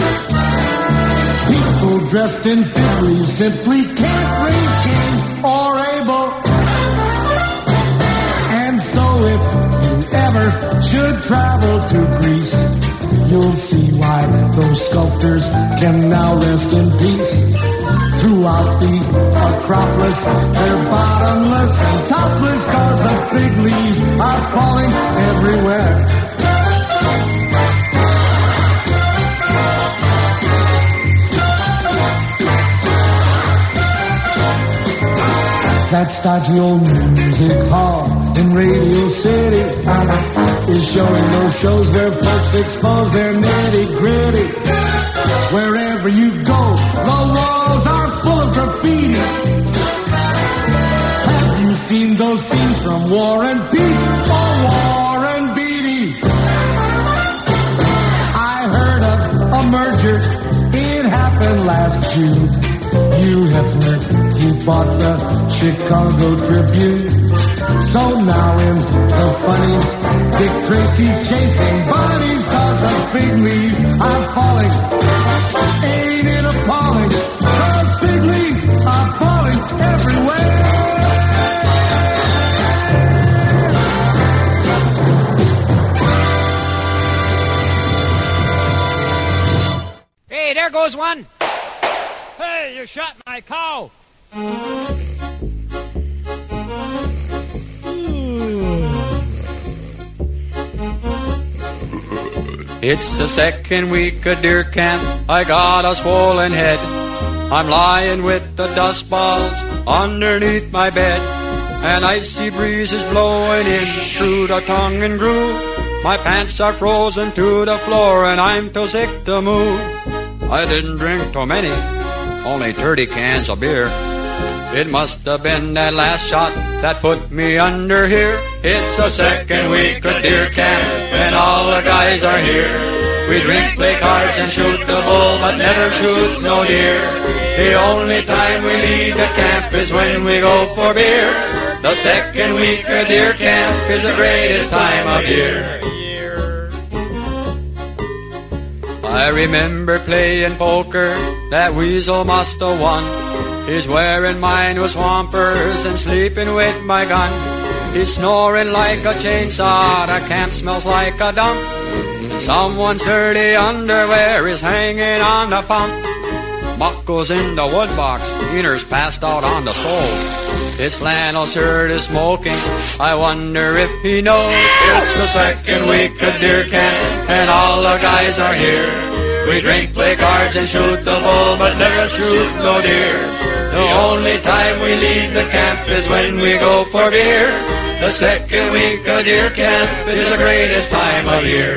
People dressed in fig leaves simply can't raise Cain or Abel. And so if you ever should travel to Greece, you'll see why those sculptors can now rest in peace. Throughout the Acropolis, they're bottomless and topless, 'cause the fig leaves are falling everywhere. That stodgy old music hall in Radio City is showing those shows where folks expose their nitty-gritty. Wherever you go, the walls are full of graffiti. Have you seen those scenes from War and Peace or War and Beatty? I heard of a merger, it happened last June. Hugh Hefner, he bought the Chicago Tribune. So now in the funnies, Dick Tracy's chasing bunnies, 'cause the fig leaves are falling. Ain't it appalling? 'Cause fig leaves are falling everywhere. Hey, there goes one. Hey, you shot my cow. It's the second week of deer camp, I got a swollen head. I'm lying with the dust balls underneath my bed, and icy breezes blowing in through the tongue and groove. My pants are frozen to the floor and I'm too sick to move. I didn't drink too many, only 30 cans of beer. It must have been that last shot that put me under here. It's the second week of deer camp and all the guys are here. We drink, play cards and shoot the bull, but never shoot no deer. The only time we leave the camp is when we go for beer. The second week of deer camp is the greatest time of year. I remember playing poker, that weasel must have won. He's wearing mine with swampers and sleeping with my gun. He's snoring like a chainsaw, the camp smells like a dump. Someone's dirty underwear is hanging on the pump. Muck goes in the wood box, Wiener's passed out on the stove. His flannel shirt is smoking, I wonder if he knows. It's the second week of deer camp and all the guys are here. We drink, play cards and shoot the bull, but never shoot no deer. The only time we leave the camp is when we go for beer. The second week of deer camp is the greatest time of year.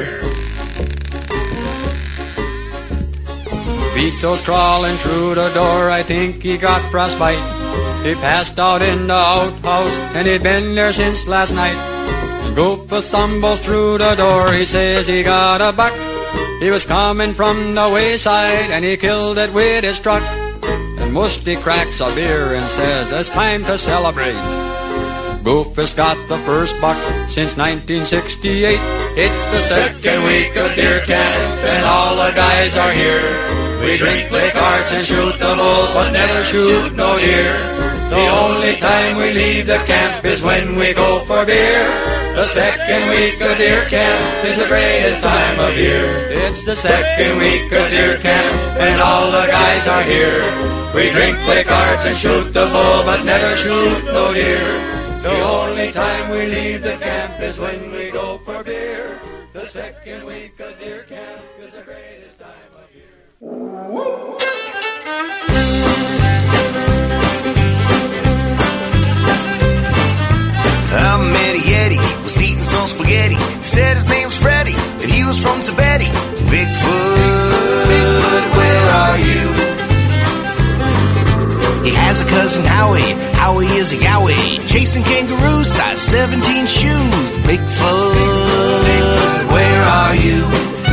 Vito's crawling through the door, I think he got frostbite. He passed out in the outhouse and he'd been there since last night. Goopa stumbles through the door, he says he got a buck. He was coming from the wayside and he killed it with his truck. And Musty cracks a beer and says it's time to celebrate. Goopa's got the first buck since 1968. It's the second week of deer camp and all the guys are here. We drink, play cards and shoot the bull, but never shoot no deer. The only time we leave the camp is when we go for beer. The second week of deer camp is the greatest time of year. It's the second week of deer camp and all the guys are here. We drink, play cards and shoot the bull, but never shoot no deer. The only time we leave the camp is when we go for beer. The second week of deer camp is the greatest time of year. I met a Yeti, was eating some spaghetti. He said his name's Freddy, and he was from Tibet. Bigfoot, where are you? cousin Howie. Howie is a yowie. Chasing kangaroos, size 17 shoes. Bigfoot, where are you?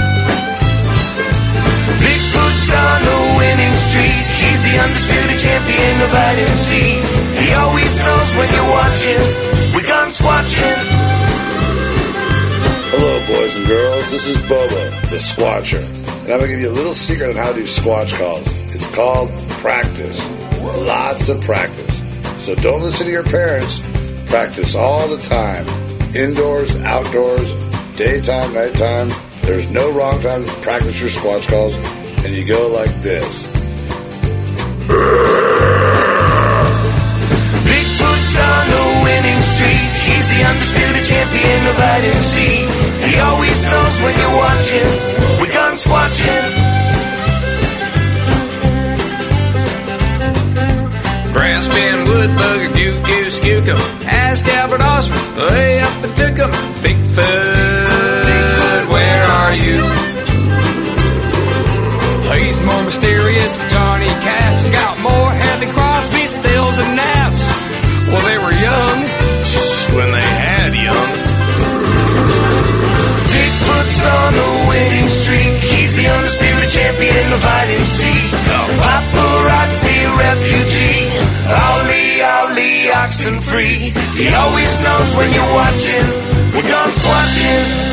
Bigfoot's on the winning streak. He's the undisputed champion of hide and seek. He always knows when you're watching. We gun squatching. Hello, boys and girls. This is Bubba, the Squatcher. And I'm going to give you a little secret on how to do squatch calls. It's called practice. Lots of practice. So don't listen to your parents. Practice all the time. Indoors, outdoors, daytime, nighttime. There's no wrong time to practice your squatch calls. And you go like this. Bigfoot's on the winning streak. He's the undisputed champion of hide and seek. He always knows when you're watching. We gun squatching. Grassman, woodbug, doo-doo, skewcum. Ask Albert Osborne, way up and took him. Bigfoot, where are you? He's more mysterious than Johnny Cash. He's got more hair than Crosby, Stills, and Nash. Well, they were young when they had young. Bigfoot's on the winning streak. He's the undisputed champion of hide and seek. A paparazzi refugee. Ollie, oxen free. He always knows when you're watching. We're gone squatching.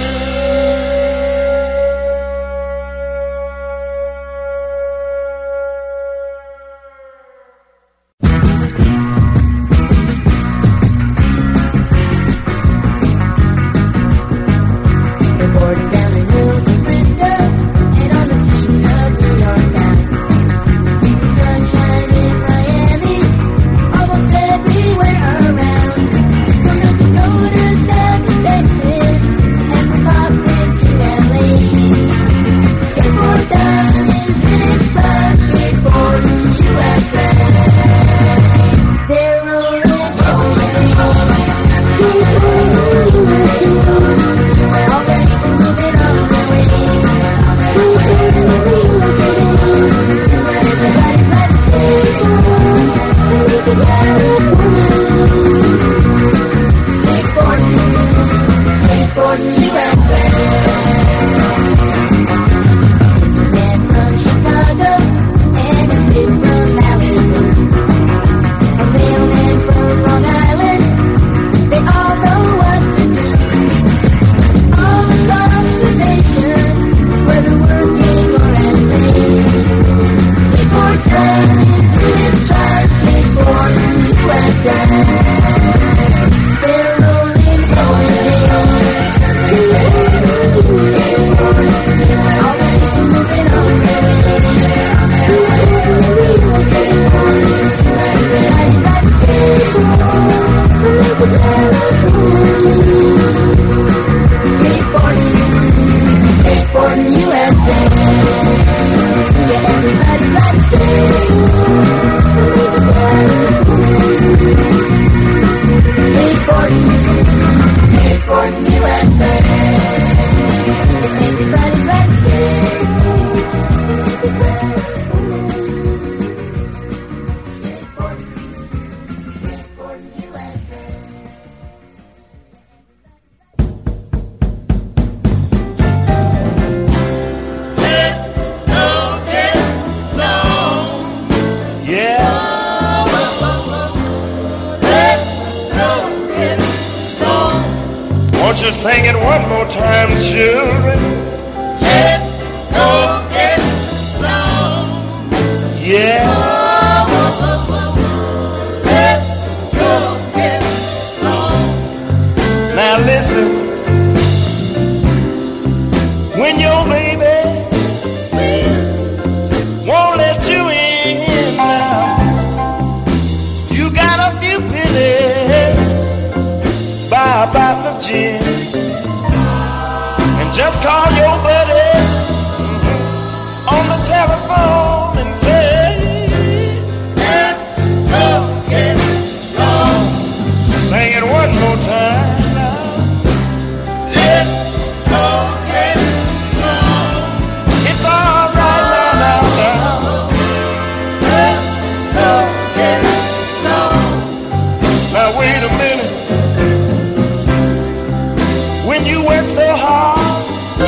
so hard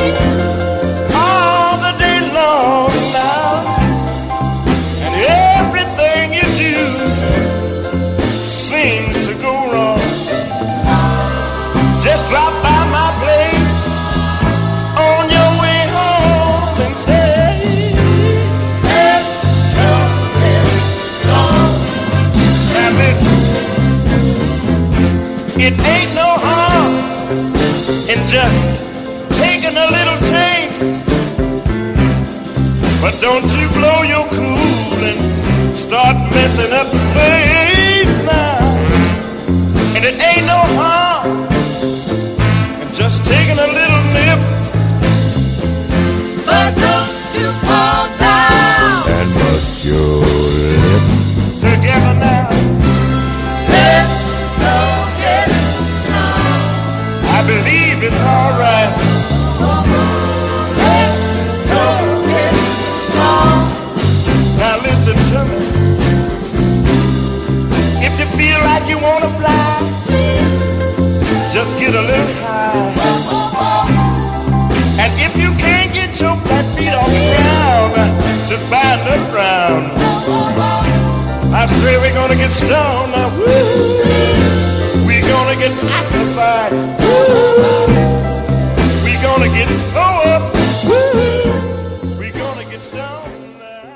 all the day long now, and everything you do seems to go wrong. Just drop by my place on your way home and say, hey, girl, now listen, it ain't no harm in just taking a little taste, but don't you blow your cool and start messing up the place now. And it ain't no harm in just taking a little nip, but don't you fall down and bust your lip together now. Let's go get it now. I believe it's alright. Let's go get it now. Now listen to me. If you feel like you wanna fly, just get a little high. And if you can't get your flat feet off the ground, just bind them round. I say we're gonna get stoned now. Woo! We're gonna get occupied. We're gonna get toe up. We're gonna get stoned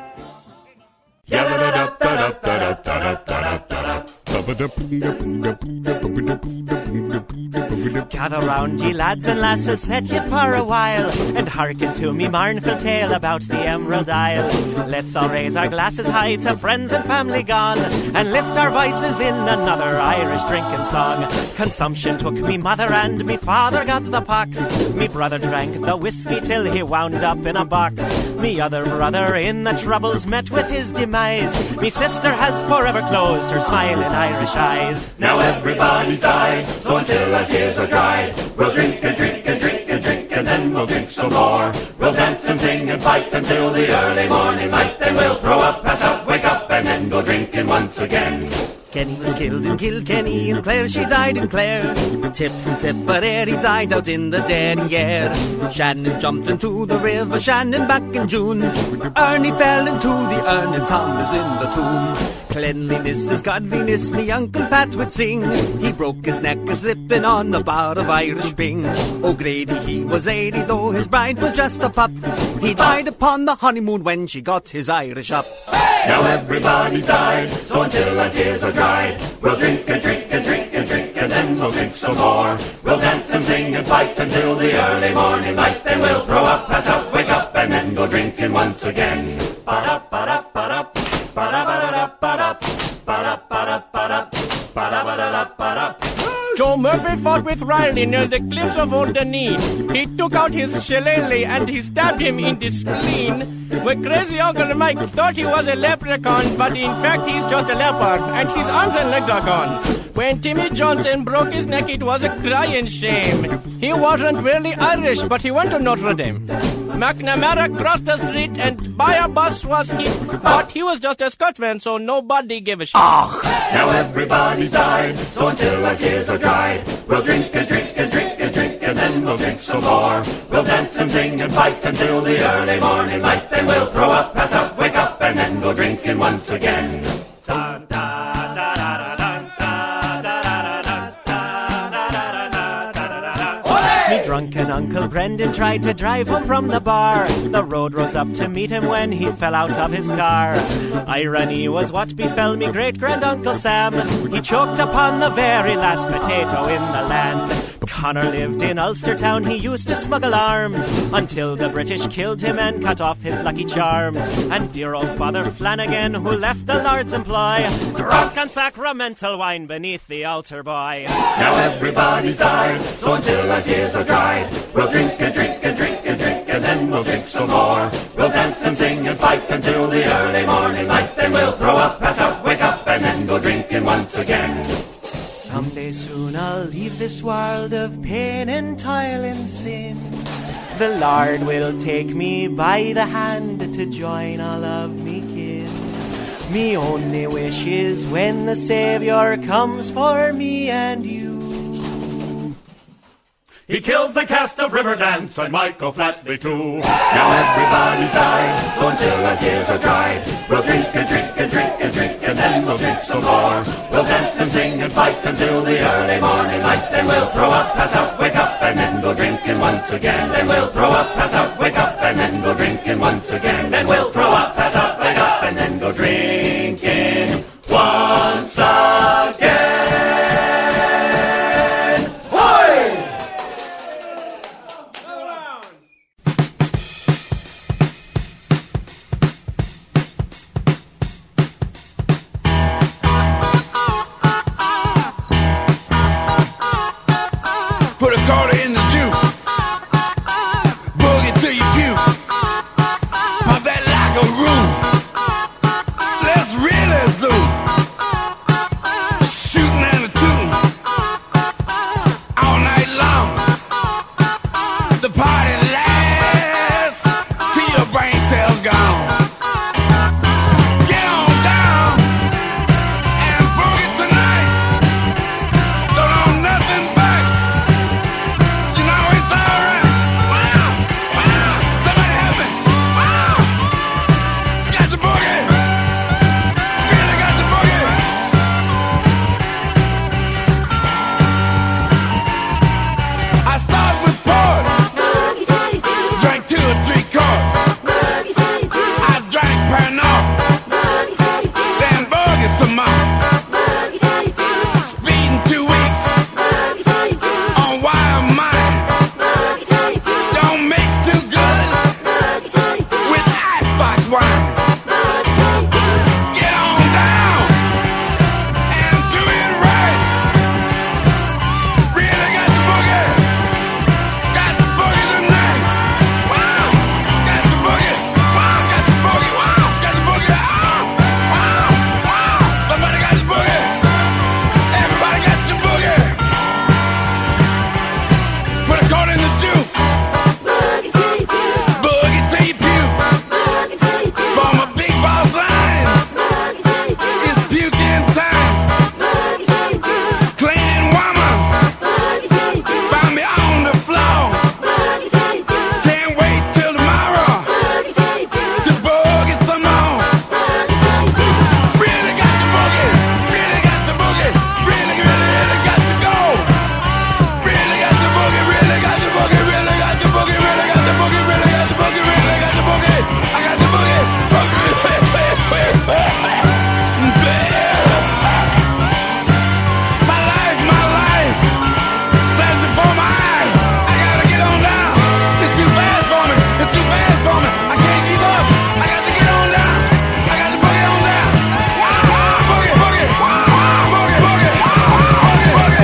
Gather round, ye lads and lasses, set ye for a while, and hearken to me mournful tale about the Emerald Isle. Let's all raise our glasses high to friends and family gone, and lift our voices in another Irish drinking song. Consumption took me mother and me father got the pox. Me brother drank the whiskey till he wound up in a box. Me other brother in the troubles met with his demise. Me sister has forever closed her smiling Irish eyes. Now everybody's died, so until our tears are dried, we'll drink and drink and drink and drink, and then we'll drink some more. We'll dance and sing and fight until the early morning light, then we'll throw up, pass out, wake up, and then go drinking once again. Kenny was killed in Kilkenny, and Clare she died in Clare. Tip from Tipperary died out in the Derry air. Shannon jumped into the river Shannon back in June. Ernie fell into the urn and Tom is in the tomb. Cleanliness is godliness, me Uncle Pat would sing. He broke his neck a slipping on a bar of Irish Spring. O'Grady he was 80 though his bride was just a pup. He died upon the honeymoon when she got his Irish up. Now everybody's died, so until our tears are dried, we'll drink and drink and drink and drink, and then we'll drink some more. We'll dance and sing and fight until the early morning light, then we'll throw up, pass out, wake up, and then go drinking once again. Ba-da-ba-da-ba-da, ba-da-ba-da-da-ba-da, ba-da-ba-da-ba-da, ba-da-ba-da-da-ba-da. Joe Murphy fought with Riley near the cliffs of Alderney. He took out his shillelagh and he stabbed him in the spleen. My crazy Uncle Mike thought he was a leprechaun, but in fact he's just a leopard, and his arms and legs are gone. When Timmy Johnson broke his neck, it was a crying shame. He wasn't really Irish, but he went to Notre Dame. McNamara crossed the street and by a bus was hit, but he was just a Scotsman, so nobody gave a shit. Now everybody's died, so until our tears are dried, we'll drink and drink and drink and drink, and then we'll drink some more. We'll dance and sing and fight until the early morning light, then we'll throw up, pass out, wake up, and then go drinking once again. Drunken Uncle Brendan tried to drive home from the bar. The road rose up to meet him when he fell out of his car. Irony was what befell me great-grand-uncle Sam. He choked upon the very last potato in the land. Connor lived in Ulster Town, he used to smuggle arms, until the British killed him and cut off his lucky charms. And dear old Father Flanagan, who left the Lord's employ, drunk on sacramental wine beneath the altar boy. Now everybody's died, so until our tears are dried, we'll drink and drink and drink and drink, and then we'll drink some more. We'll dance and sing and fight until the early morning light, then we'll throw up, pass out, wake up, and then go drinking once again. Someday soon I'll leave this world of pain and toil and sin. The Lord will take me by the hand to join all of me kin. Me only wish is when the Saviour comes for me and you, He kills the cast of Riverdance and Michael Flatley too. Now everybody's died, so until our tears are dried, we'll drink and drink and drink and drink, and then we'll drink some more. We'll dance and sing and fight until the early morning light. Then we'll throw up, pass out, wake up, and then go drinking once again. Then we'll throw up, pass out, wake up, and then go drinking once again. Then we'll throw up, pass out, wake up, and then go drinking once again. Put a quarter in the juke. Boogie till you puke. Pop that like a room. Let's really zoom. Shooting and a tooting. All night long. The party lasts till your brain cells gone. Get on down and boogie tonight. Don't hold nothing back. You know it's alright. Wow, wow, somebody help me. Wow, got the boogie. Really got the boogie. I start with port. Drank 2 or 3 quarts. I drank Pernod. Then boogie some more. Speeding 2 weeks on wire money. Don't mix too good with icebox wine. Get on down and do it right. Really got the boogie. Got the boogie tonight. Wow, got the boogie. Wow, got the boogie. Wow, got the boogie. Wow, wow, somebody got the boogie. Everybody got the boogie. Put a quarter in the juke. Boogie till you puke. From a big boss line. It's puking time. Cleaning woman. Found me on the floor. Can't wait till tomorrow to boogie some more. Really got the boogie. Really got the boogie. Really, really, really got to go. Really got the boogie. Really got the boogie. Really got the boogie. Really got the boogie. Really got the boogie. Really got the boogie. I got the boogie. My life stands before my eyes. I gotta get on down. It's too fast for me. It's too fast for me. I can't keep up. I got to get on down. I got to boogie on down. Boogie, boogie, boogie, boogie, boogie,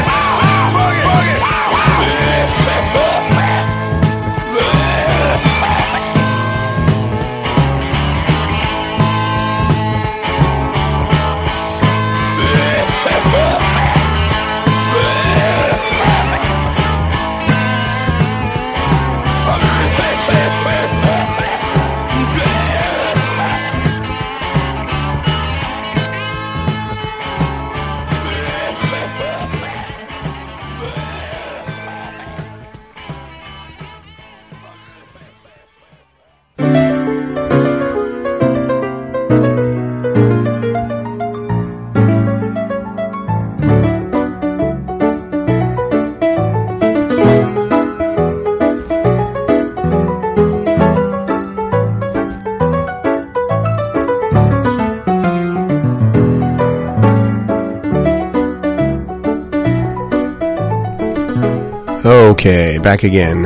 Okay, back again.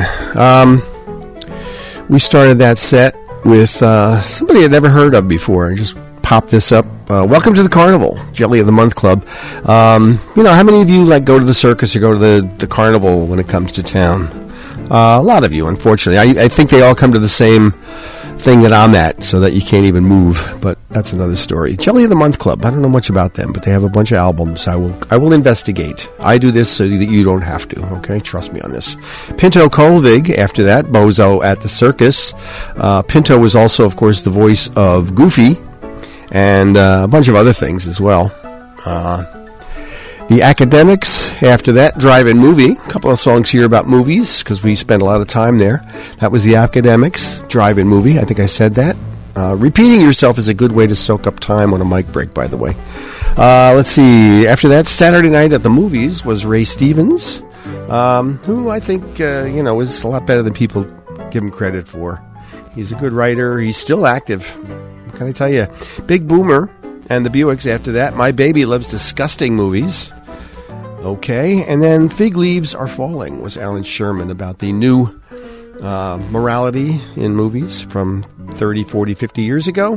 We started that set with somebody I'd never heard of before. I just popped this up. Welcome to the Carnival, Jelly of the Month Club. You know, how many of you go to the circus or go to the carnival when it comes to town? A lot of you, unfortunately. I think they all come to the same thing that I'm at, so that you can't even move. But that's another story. Jelly of the Month Club. I don't know much about them, but they have a bunch of albums. I will investigate. I do this so that you don't have to. Okay, trust me on this. Pinto Colvig. After that, Bozo at the Circus. Pinto was also, of course, the voice of Goofy and a bunch of other things as well. The Academics. After that, Drive-In Movie. A couple of songs here about movies, because we spent a lot of time there. That was The Academics, Drive-In Movie. I think I said that. Repeating yourself is a good way to soak up time on a mic break, by the way. Let's see. After that, Saturday Night at the Movies was Ray Stevens, who I think, is a lot better than people give him credit for. He's a good writer. He's still active. What can I tell you? Big Boomer and the Buicks after that. My Baby Loves Disgusting Movies. Okay. And then Fig Leaves Are Falling was Alan Sherman about the new morality in movies from 30, 40, 50 years ago.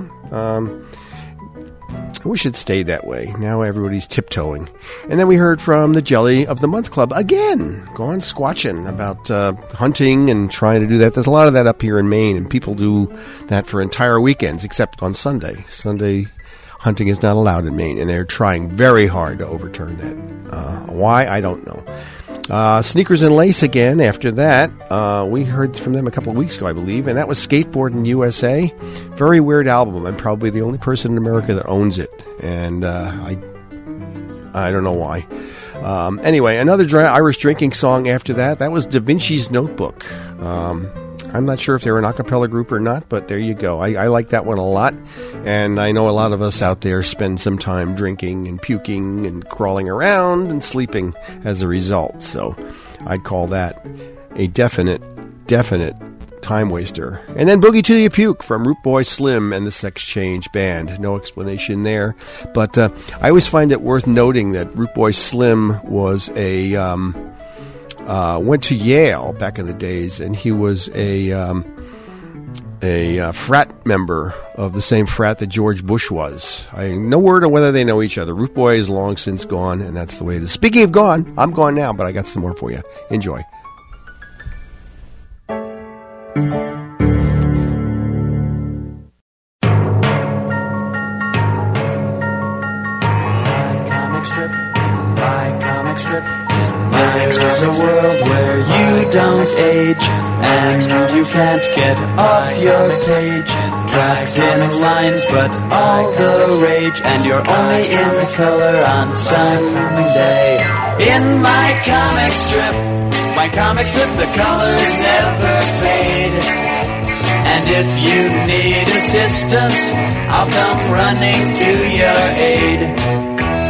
I wish it stayed that way. Now everybody's tiptoeing. And then we heard from the Jelly of the Month Club again, gone squatching about hunting and trying to do that. There's a lot of that up here in Maine, and people do that for entire weekends, except on Sunday. Sunday hunting is not allowed in Maine, and they're trying very hard to overturn that. Why? I don't know. Sneakers and Lace again. After that, we heard from them a couple of weeks ago, I believe, and that was Skateboarding USA. Very weird album. I'm probably the only person in America that owns it, and I don't know why. Anyway, another Irish drinking song after that. That was Da Vinci's Notebook. I'm not sure if they're an a cappella group or not, but there you go. I like that one a lot, and I know a lot of us out there spend some time drinking and puking and crawling around and sleeping as a result. So I'd call that a definite time waster. And then Boogie Till You Puke from Root Boy Slim and the Sex Change Band. No explanation there, but I always find it worth noting that Root Boy Slim was went to Yale back in the days, and he was a frat member of the same frat that George Bush was. No word on whether they know each other. Root Boy is long since gone, and that's the way it is. Speaking of gone, I'm gone now, but I got some more for you. Enjoy. There's a world where you don't age, and you can't get off your page. Trapped in lines, but all the rage, and you're only in color on Sunday. In my comic strip, the colors never fade. And if you need assistance, I'll come running to your aid.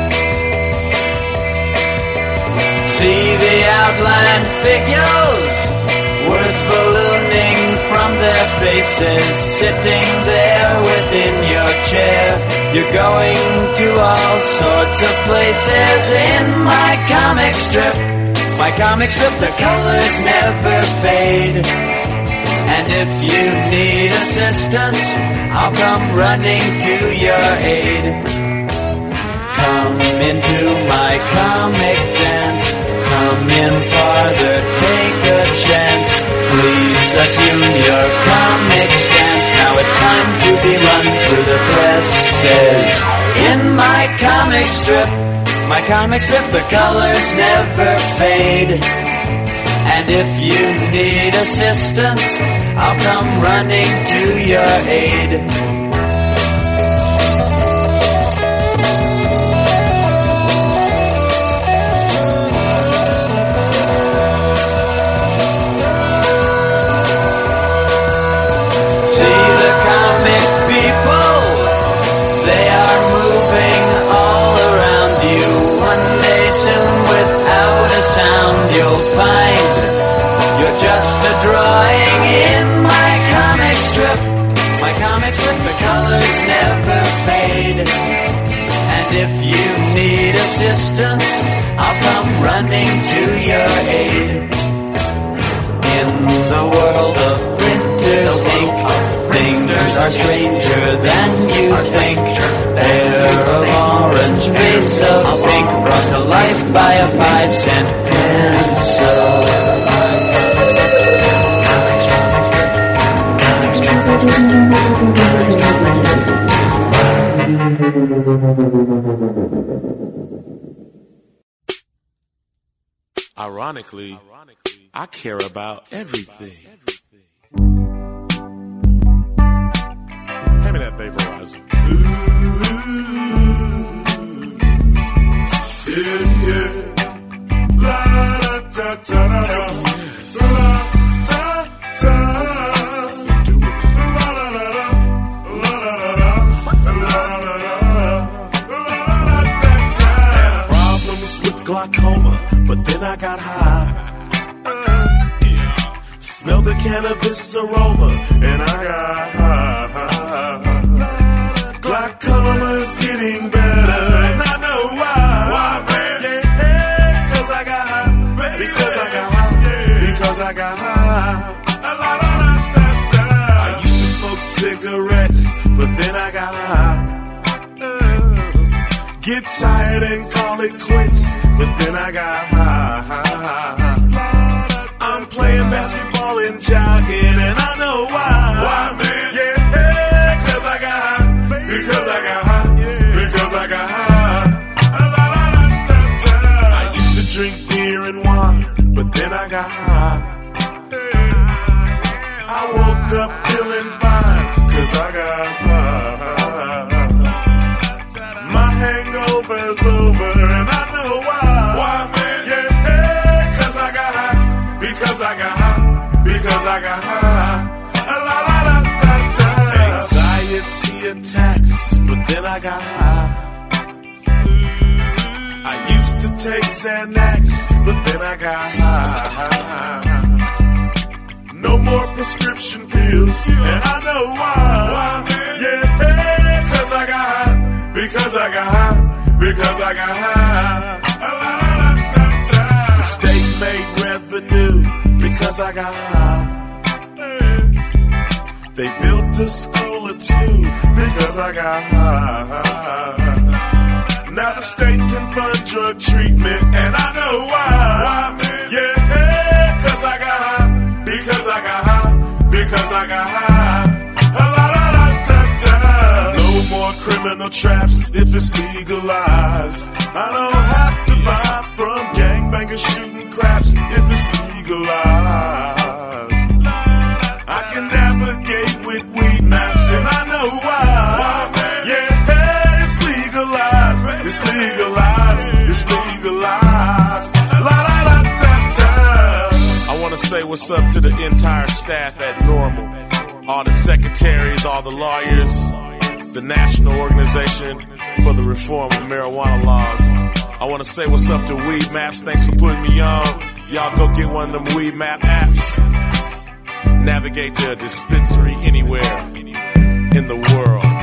See the outline figures, words ballooning from their faces, sitting there within your chair. You're going to all sorts of places. In my comic strip, the colors never fade. And if you need assistance, I'll come running to your aid. Come into my comic dance. Come in farther, take a chance. Please assume your comic stance. Now it's time to be run through the presses. In my comic strip, the colors never fade. And if you need assistance, I'll come running to your aid. If you need assistance, I'll come running to your aid. In the world of printers' ink, things are stranger than you think. They're of orange, face of pink, brought to life by a 5-cent pencil. Ironically, I care about everything. Hand me that vaporizer. cannabis aroma, and I got glaucoma's getting better, and I know why. Why, man? Yeah, cause I got high, because I got high, because I got high. I used to smoke cigarettes, but then I got high. Get tired and call it quits, but then I got high. I'm playing basketball and jogging, and I know why. Why, man? Yeah, cause I got high, because I got high, because I got high. I used to drink beer and wine, but then I got high. I woke up feeling fine, cause I got high. My hangover's over, and I know why. Why, man? Yeah, cause I got high, because I got high, because I got high. Anxiety attacks, but then I got high. I used to take Xanax, but then I got high. No more prescription pills, and I know why. Yeah, cause I got high, because I got high, because I got high. The state made revenue, because I got high. They built a school or two, because I got high. Now the state can fund drug treatment, and I know why. Yeah, cause I got high, because I got high, because I got high. No more criminal traps if it's legalized. I don't have to buy from gangbangers shooting craps if it's legalized. I can navigate with weed maps, and I know why. Yeah, it's legalized, it's legalized, it's legalized. I want to say what's up to the entire staff at Normal, all the secretaries, all the lawyers, the National Organization for the Reform of Marijuana Laws. I want to say what's up to Weed Maps. Thanks for putting me on. Y'all go get one of them Weed Map apps. Navigate to a dispensary anywhere in the world.